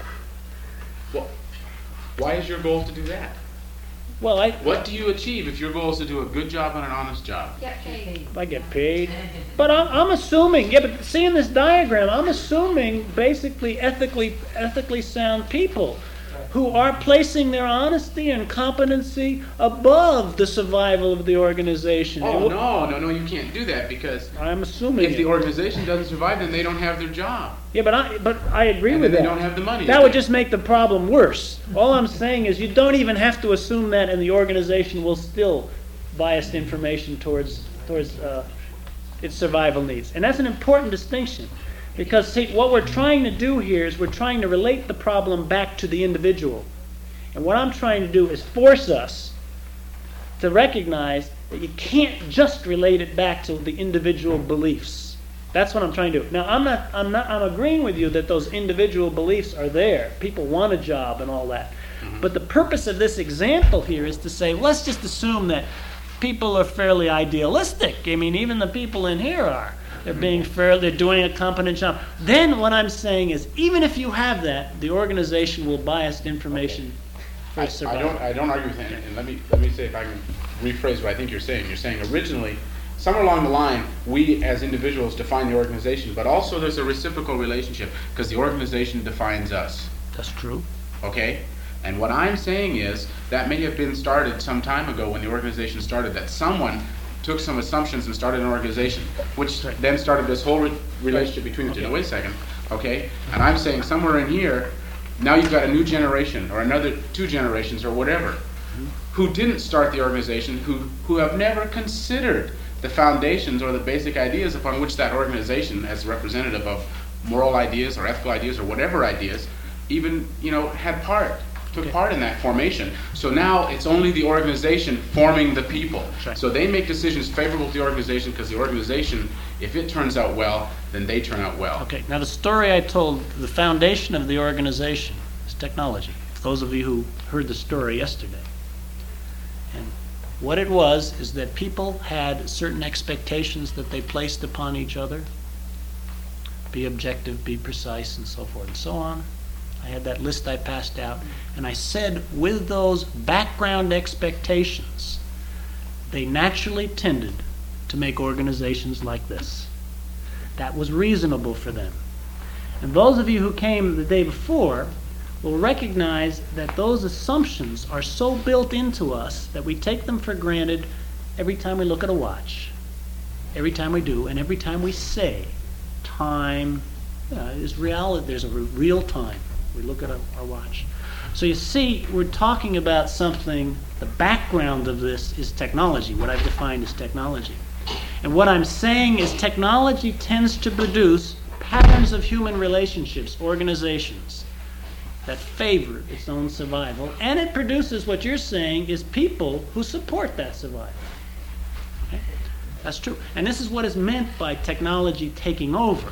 Well, why is your goal to do that? Well, I What do you achieve if your goal is to do a good job and an honest job? Get paid. I get paid. But I'm, I'm assuming, yeah, but see in this diagram, I'm assuming basically ethically ethically sound people who are placing their honesty and competency above the survival of the organization. It Oh, w- no, no, no, you can't do that because I'm assuming if the it. organization doesn't survive, then they don't have their job. Yeah, but I but I agree And with then they that. don't have the money. That would just make the problem worse. All I'm saying is you don't even have to assume that, and the organization will still bias information towards towards uh, its survival needs. And that's an important distinction, because see, what we're trying to do here is we're trying to relate the problem back to the individual. And what I'm trying to do is force us to recognize that you can't just relate it back to the individual beliefs. That's what I'm trying to do. Now, I'm not, I'm not, I'm agreeing with you that those individual beliefs are there. People want a job and all that. But the purpose of this example here is to say, let's just assume that people are fairly idealistic. I mean, even the people in here are. They're being fair, they're doing a competent job. Then what I'm saying is, even if you have that, the organization will bias information for I, I survival. don't, I don't argue with that. And let me, let me say if I can rephrase what I think you're saying. You're saying originally, somewhere along the line, we as individuals define the organization, but also there's a reciprocal relationship because the organization defines us. That's true. Okay? And what I'm saying is that may have been started some time ago when the organization started, that someone took some assumptions and started an organization, which Right. then started this whole re- relationship between the two. Okay. Now, wait a second, okay? And I'm saying somewhere in here, now you've got a new generation or another two generations or whatever who didn't start the organization, who, who have never considered the foundations or the basic ideas upon which that organization, as representative of moral ideas or ethical ideas or whatever ideas, even, you know, had part, took Okay. part in that formation. So now it's only the organization forming the people. Right. So they make decisions favorable to the organization because the organization, if it turns out well, then they turn out well. Okay, now the story I told, the foundation of the organization is technology. Those of you who heard the story yesterday. And what it was is that people had certain expectations that they placed upon each other. Be objective, be precise, and so forth and so on. I had that list I passed out, and I said with those background expectations, they naturally tended to make organizations like this. That was reasonable for them. And those of you who came the day before will recognize that those assumptions are so built into us that we take them for granted every time we look at a watch, every time we do, and every time we say time uh, is reality. There's a re- real time. We look at our, our watch. So you see, we're talking about something, the background of this is technology, what I've defined as technology. And what I'm saying is technology tends to produce patterns of human relationships, organizations, that favor its own survival, and it produces what you're saying is people who support that survival. Okay? That's true. And this is what is meant by technology taking over.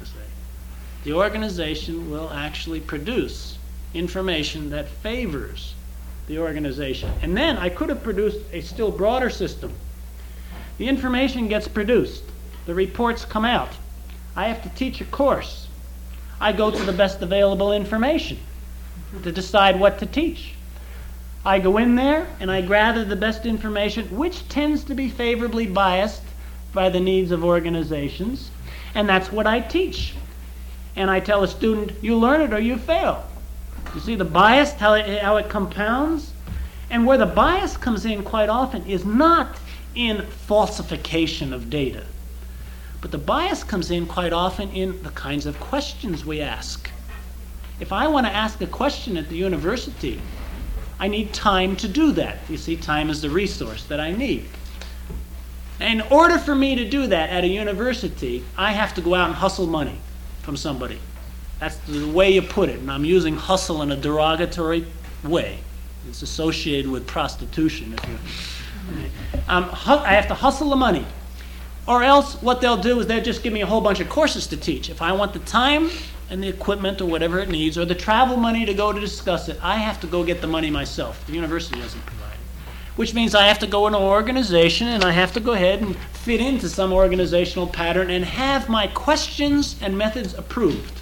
The organization will actually produce information that favors the organization. And then I could have produced a still broader system. The information gets produced. The reports come out. I have to teach a course. I go to the best available information to decide what to teach. I go in there and I gather the best information, which tends to be favorably biased by the needs of organizations, and that's what I teach. And I tell a student, you learn it or you fail. You see the bias, how it, how it compounds? And where the bias comes in quite often is not in falsification of data, but the bias comes in quite often in the kinds of questions we ask. If I want to ask a question at the university, I need time to do that. You see, time is the resource that I need. And in order for me to do that at a university, I have to go out and hustle money from somebody. That's the way you put it. And I'm using hustle in a derogatory way. It's associated with prostitution. If you, um, hu- I have to hustle the money. Or else what they'll do is they'll just give me a whole bunch of courses to teach. If I want the time and the equipment or whatever it needs, or the travel money to go to discuss it, I have to go get the money myself. The university doesn't provide it. Which means I have to go in an organization and I have to go ahead and fit into some organizational pattern and have my questions and methods approved.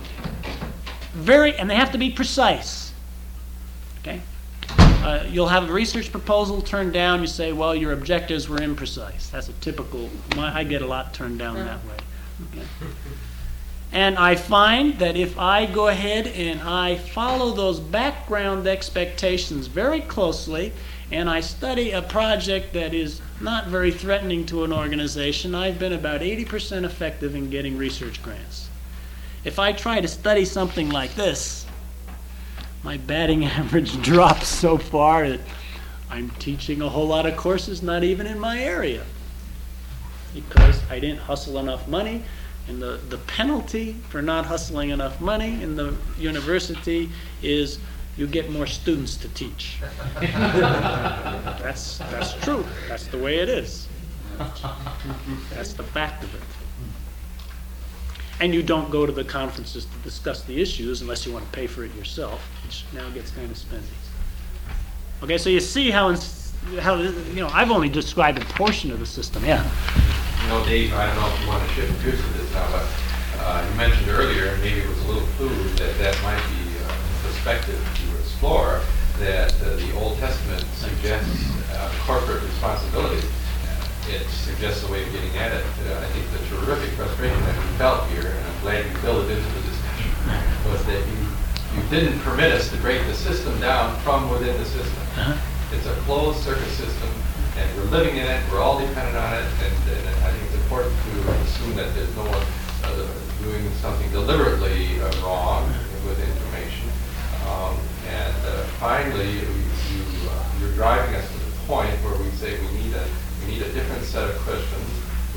Very, and they have to be precise. Okay? Uh, you'll have a research proposal turned down. You say, well, your objectives were imprecise. That's a typical, my, I get a lot turned down that way. Okay? And I find that if I go ahead and I follow those background expectations very closely, and I study a project that is not very threatening to an organization, I've been about eighty percent effective in getting research grants. If I try to study something like this, my batting average drops so far that I'm teaching a whole lot of courses not even in my area, because I didn't hustle enough money. And the, the penalty for not hustling enough money in the university is you get more students to teach. that's, that's true. That's the way it is. That's the fact of it. And you don't go to the conferences to discuss the issues unless you want to pay for it yourself, which now gets kind of spendy. Okay, so you see how, how you know, I've only described a portion of the system. Yeah. You know, Dave, I don't know if you want to shift gears to this now, but uh, you mentioned earlier, and maybe it was a little clue, that that might be uh, a perspective to explore, that uh, the Old Testament suggests uh, corporate responsibility. Uh, it suggests a way of getting at it. Uh, I think the terrific frustration that we felt here, and I'm glad you built it into the discussion, was that you, you didn't permit us to break the system down from within the system. Uh-huh. It's a closed circuit system, and we're living in it, we're all dependent on it, and, and I think it's important to assume that there's no one uh, doing something deliberately uh, wrong with information. Um, and uh, finally, you, you, uh, you're driving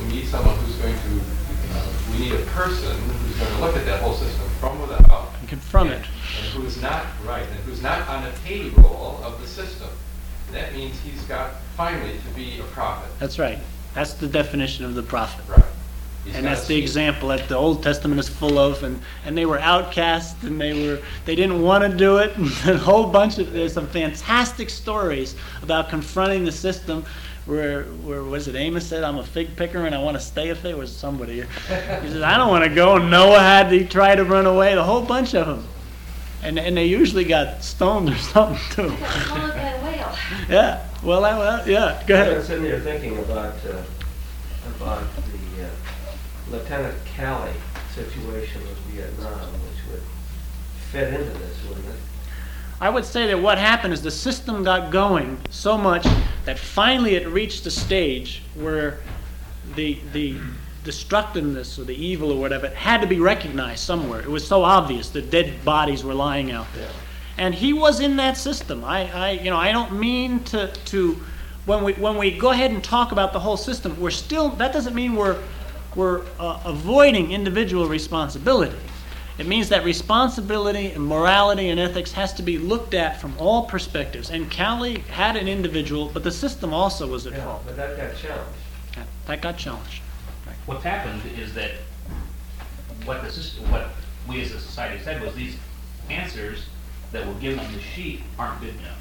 We need someone who's going to, uh, we need a person who's going to look at that whole system from without. And confront and, it. And who's not, right, and who's not on the payroll of the system. That means he's got, finally, to be a prophet. That's right. That's the definition of the prophet. Right. He's And gotta that's the see- example that the Old Testament is full of, and, and they were outcast, and they were they didn't want to do it, and a whole bunch of there's some fantastic stories about confronting the system. Where where was it? Amos said, "I'm a fig picker and I want to stay a fig." Or was somebody? He says, "I don't want to go." And Noah had to try to run away. The whole bunch of them, and and they usually got stoned or something too. Swallowed by a whale. Yeah. Well, that, well, yeah. Go I was ahead. sitting there thinking about uh, about the uh, Lieutenant Calley situation with Vietnam, which would fit into this, wouldn't it? I would say that what happened is the system got going so much that finally it reached a stage where the the destructiveness or the evil or whatever had to be recognized somewhere. It was so obvious that dead bodies were lying out there. And he was in that system. I, I you know, I don't mean to to when we when we go ahead and talk about the whole system, we're still that doesn't mean we're we're uh, avoiding individual responsibility. It means that responsibility and morality and ethics has to be looked at from all perspectives. And Cowley had an individual, but the system also was at Yeah, fault. but that got challenged. That, that got challenged. What's happened is that what the system, what we as a society said was these answers that were given on the sheet aren't good enough.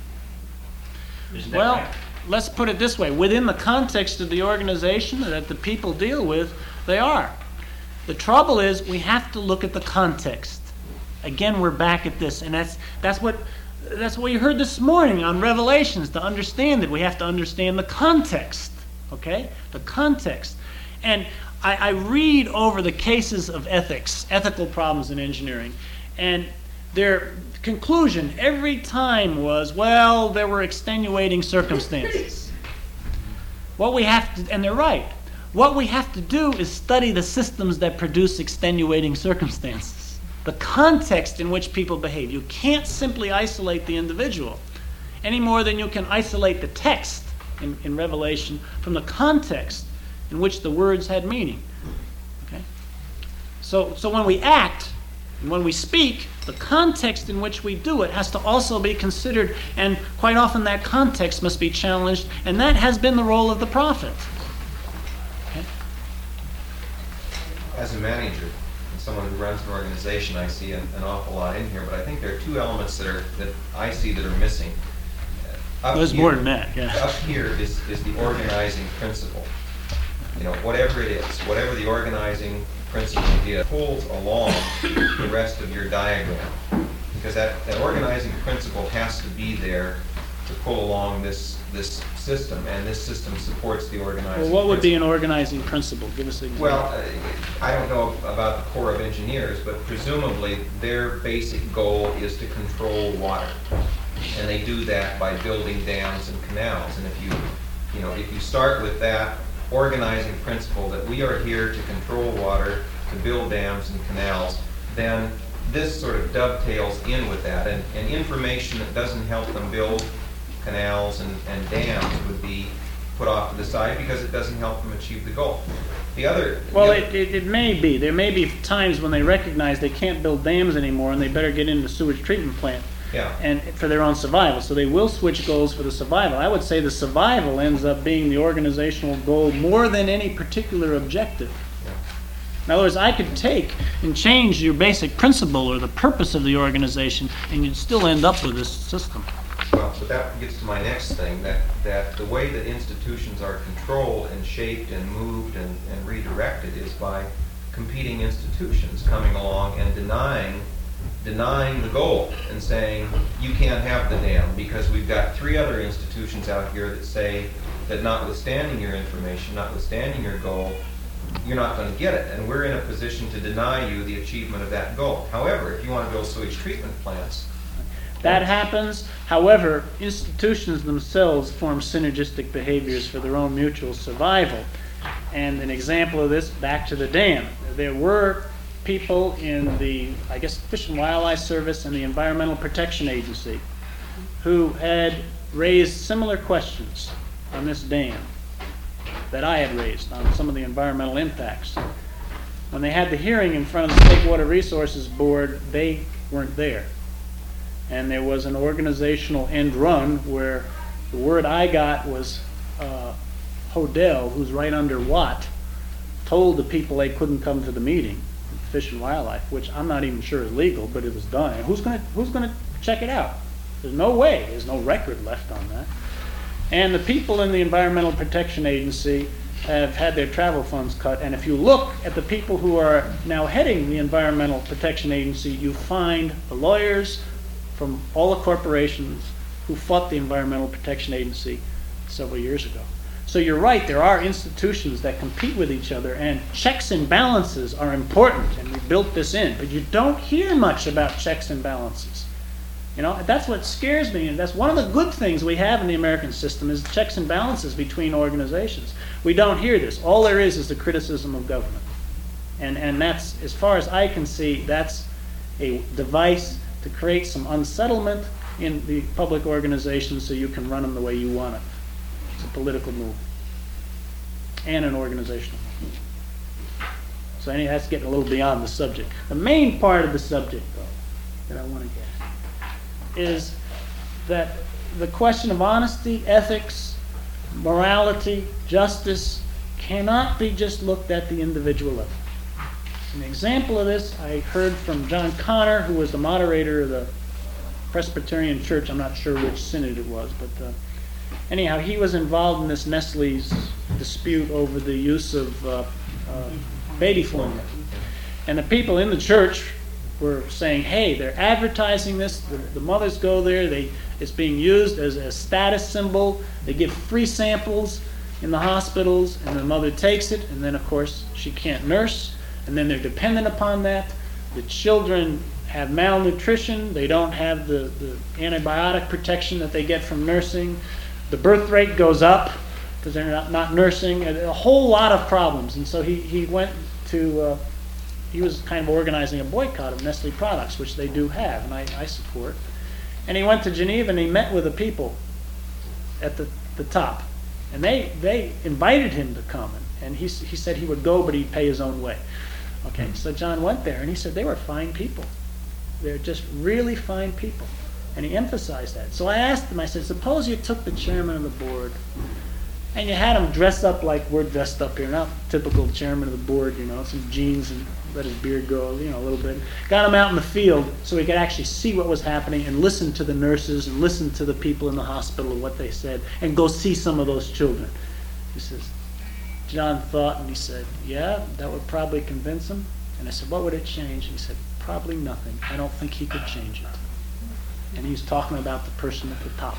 Isn't that Well, right? let's put it this way. Within the context of the organization that the people deal with, they are. The trouble is we have to look at the context. Again, we're back at this, and that's that's what that's what you heard this morning on Revelations. To understand it, we have to understand the context. Okay? The context. And I, I read over the cases of ethics, ethical problems in engineering, and their conclusion every time was, well, there were extenuating circumstances. What we have to, and they're right, what we have to do is study the systems that produce extenuating circumstances, the context in which people behave. You can't simply isolate the individual any more than you can isolate the text in, in Revelation from the context in which the words had meaning. Okay? So, so when we act and when we speak, the context in which we do it has to also be considered, and quite often that context must be challenged, and that has been the role of the prophet. Okay? As a manager and someone who runs an organization, I see an, an awful lot in here, but I think there are two elements that are that I see that are missing. Up There's here- more than that, yeah. Up here is, is the organizing principle. You know, whatever it is, whatever the organizing principle is, pulls along the rest of your diagram. Because that, that organizing principle has to be there to pull along this this system, and this system supports the organizing Well, what would be principle. an organizing principle? Give us an example. Well, uh, I don't know about the Corps of Engineers, but presumably their basic goal is to control water. And they do that by building dams and canals. And if you, you know, if you start with that organizing principle that we are here to control water, to build dams and canals, then this sort of dovetails in with that. And, and information that doesn't help them build canals and, and dams would be put off to the side because it doesn't help them achieve the goal. The other... Well, the it, it, it may be. There may be times when they recognize they can't build dams anymore and they better get into the sewage treatment plant. Yeah. And for their own survival. So they will switch goals for the survival. I would say the survival ends up being the organizational goal more than any particular objective. In other words, I could take and change your basic principle or the purpose of the organization, and you'd still end up with this system. Well, but that gets to my next thing, that, that the way that institutions are controlled and shaped and moved and, and redirected is by competing institutions coming along and denying denying the goal and saying, you can't have the dam because we've got three other institutions out here that say that notwithstanding your information, notwithstanding your goal, you're not going to get it. And we're in a position to deny you the achievement of that goal. However, if you want to build sewage treatment plants, That happens. However, institutions themselves form synergistic behaviors for their own mutual survival. And an example of this, back to the dam. There were people in the, I guess, Fish and Wildlife Service and the Environmental Protection Agency who had raised similar questions on this dam. that I had raised on some of the environmental impacts. When they had the hearing in front of the State Water Resources Board, they weren't there. And there was an organizational end run where the word I got was uh, Hodel, who's right under Watt, told the people they couldn't come to the meeting, Fish and Wildlife, which I'm not even sure is legal, but it was done. And who's going to who's going to check it out? There's no way. There's no record left on that. And the people in the Environmental Protection Agency have had their travel funds cut. And if you look at the people who are now heading the Environmental Protection Agency, you find the lawyers from all the corporations who fought the Environmental Protection Agency several years ago. So you're right, there are institutions that compete with each other, and checks and balances are important, and we built this in. But you don't hear much about checks and balances. You know, that's what scares me, and that's one of the good things we have in the American system is checks and balances between organizations. We don't hear this. All there is is the criticism of government. And, and that's, as far as I can see, that's a device to create some unsettlement in the public organizations so you can run them the way you want it. It's a political move and an organizational move. So anyway, that's getting a little beyond the subject. The main part of the subject, though, that I want to get is that the question of honesty, ethics, morality, justice cannot be just looked at the individual level. An example of this I heard from John Connor, who was the moderator of the Presbyterian Church. I'm not sure which synod it was, but uh, anyhow, he was involved in this Nestle's dispute over the use of uh, uh, baby formula. And the people in the church were saying, hey, they're advertising this, the, the mothers go there, they, it's being used as a status symbol, they give free samples in the hospitals, and the mother takes it, and then of course she can't nurse, and then they're dependent upon that. The children have malnutrition, they don't have the, the antibiotic protection that they get from nursing, the birth rate goes up because they're not, not nursing, and a whole lot of problems. And so he, he went to uh, he was kind of organizing a boycott of Nestle products, which they do have, and I, I support. And he went to Geneva and he met with the people at the, the top. And they, they invited him to come. And, and he, he said he would go, but he'd pay his own way. Okay, so John went there and he said they were fine people. They're just really fine people. And he emphasized that. So I asked him, I said, suppose you took the chairman of the board and you had him dress up like we're dressed up here, not typical chairman of the board, you know, some jeans and let his beard go, you know, a little bit. Got him out in the field so he could actually see what was happening and listen to the nurses and listen to the people in the hospital and what they said and go see some of those children. He says, John thought and he said, yeah, that would probably convince him. And I said, what would it change? And he said, probably nothing. I don't think he could change it. And he's talking about the person at the top.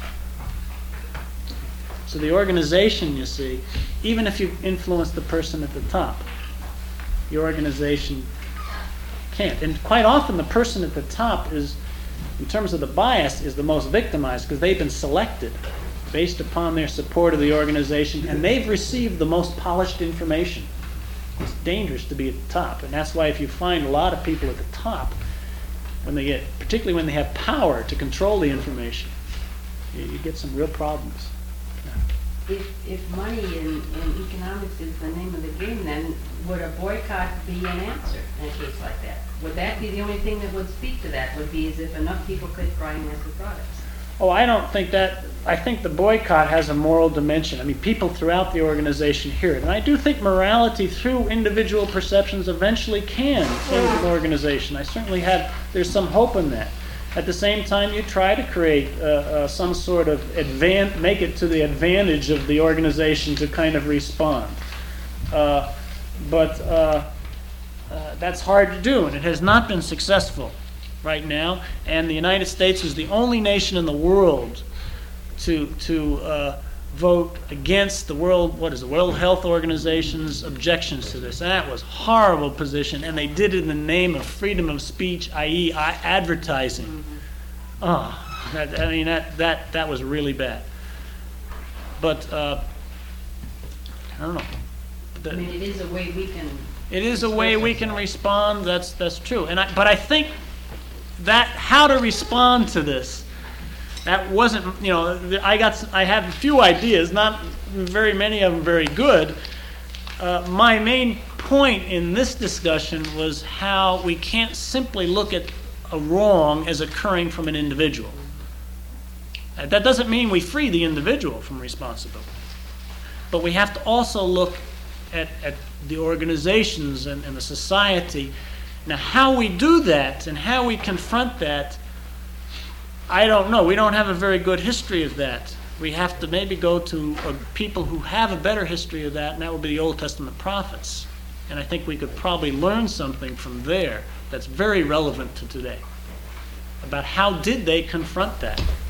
So the organization, you see, even if you influence the person at the top, the organization can't. And quite often the person at the top is, in terms of the bias, is the most victimized because they've been selected based upon their support of the organization and they've received the most polished information. It's dangerous to be at the top. And that's why if you find a lot of people at the top, when they get, particularly when they have power to control the information, you, you get some real problems. If, if money in, in economics is the name of the game, then would a boycott be an answer in a case like that? Would that be the only thing that would speak to that, would be as if enough people could buy Nestle products? Oh, I don't think that, I think the boycott has a moral dimension. I mean, people throughout the organization hear it. And I do think morality through individual perceptions eventually can change an organization. I certainly have, there's some hope in that. At the same time, you try to create uh, uh, some sort of advan- make it to the advantage of the organization to kind of respond. Uh, but uh, uh, that's hard to do, and it has not been successful right now. And the United States is the only nation in the world to to uh, vote against the world, what is the World Health Organization's objections to this. And that was a horrible position, and they did it in the name of freedom of speech, that is advertising. Mm-hmm. Oh, that, I mean, that, that, that was really bad. But, uh, I don't know. The, I mean, it is a way we can... It is a way we can respond, that's, that's true. And I, but I think that how to respond to this That wasn't, you know, I got, s- I had a few ideas, not very many of them very good. Uh, my main point in this discussion was how we can't simply look at a wrong as occurring from an individual. Uh, That doesn't mean we free the individual from responsibility. But we have to also look at, at the organizations and, and the society. Now, how we do that and how we confront that, I don't know. We don't have a very good history of that. We have to maybe go to uh, people who have a better history of that, and that would be the Old Testament prophets. And I think we could probably learn something from there that's very relevant to today about how did they confront that.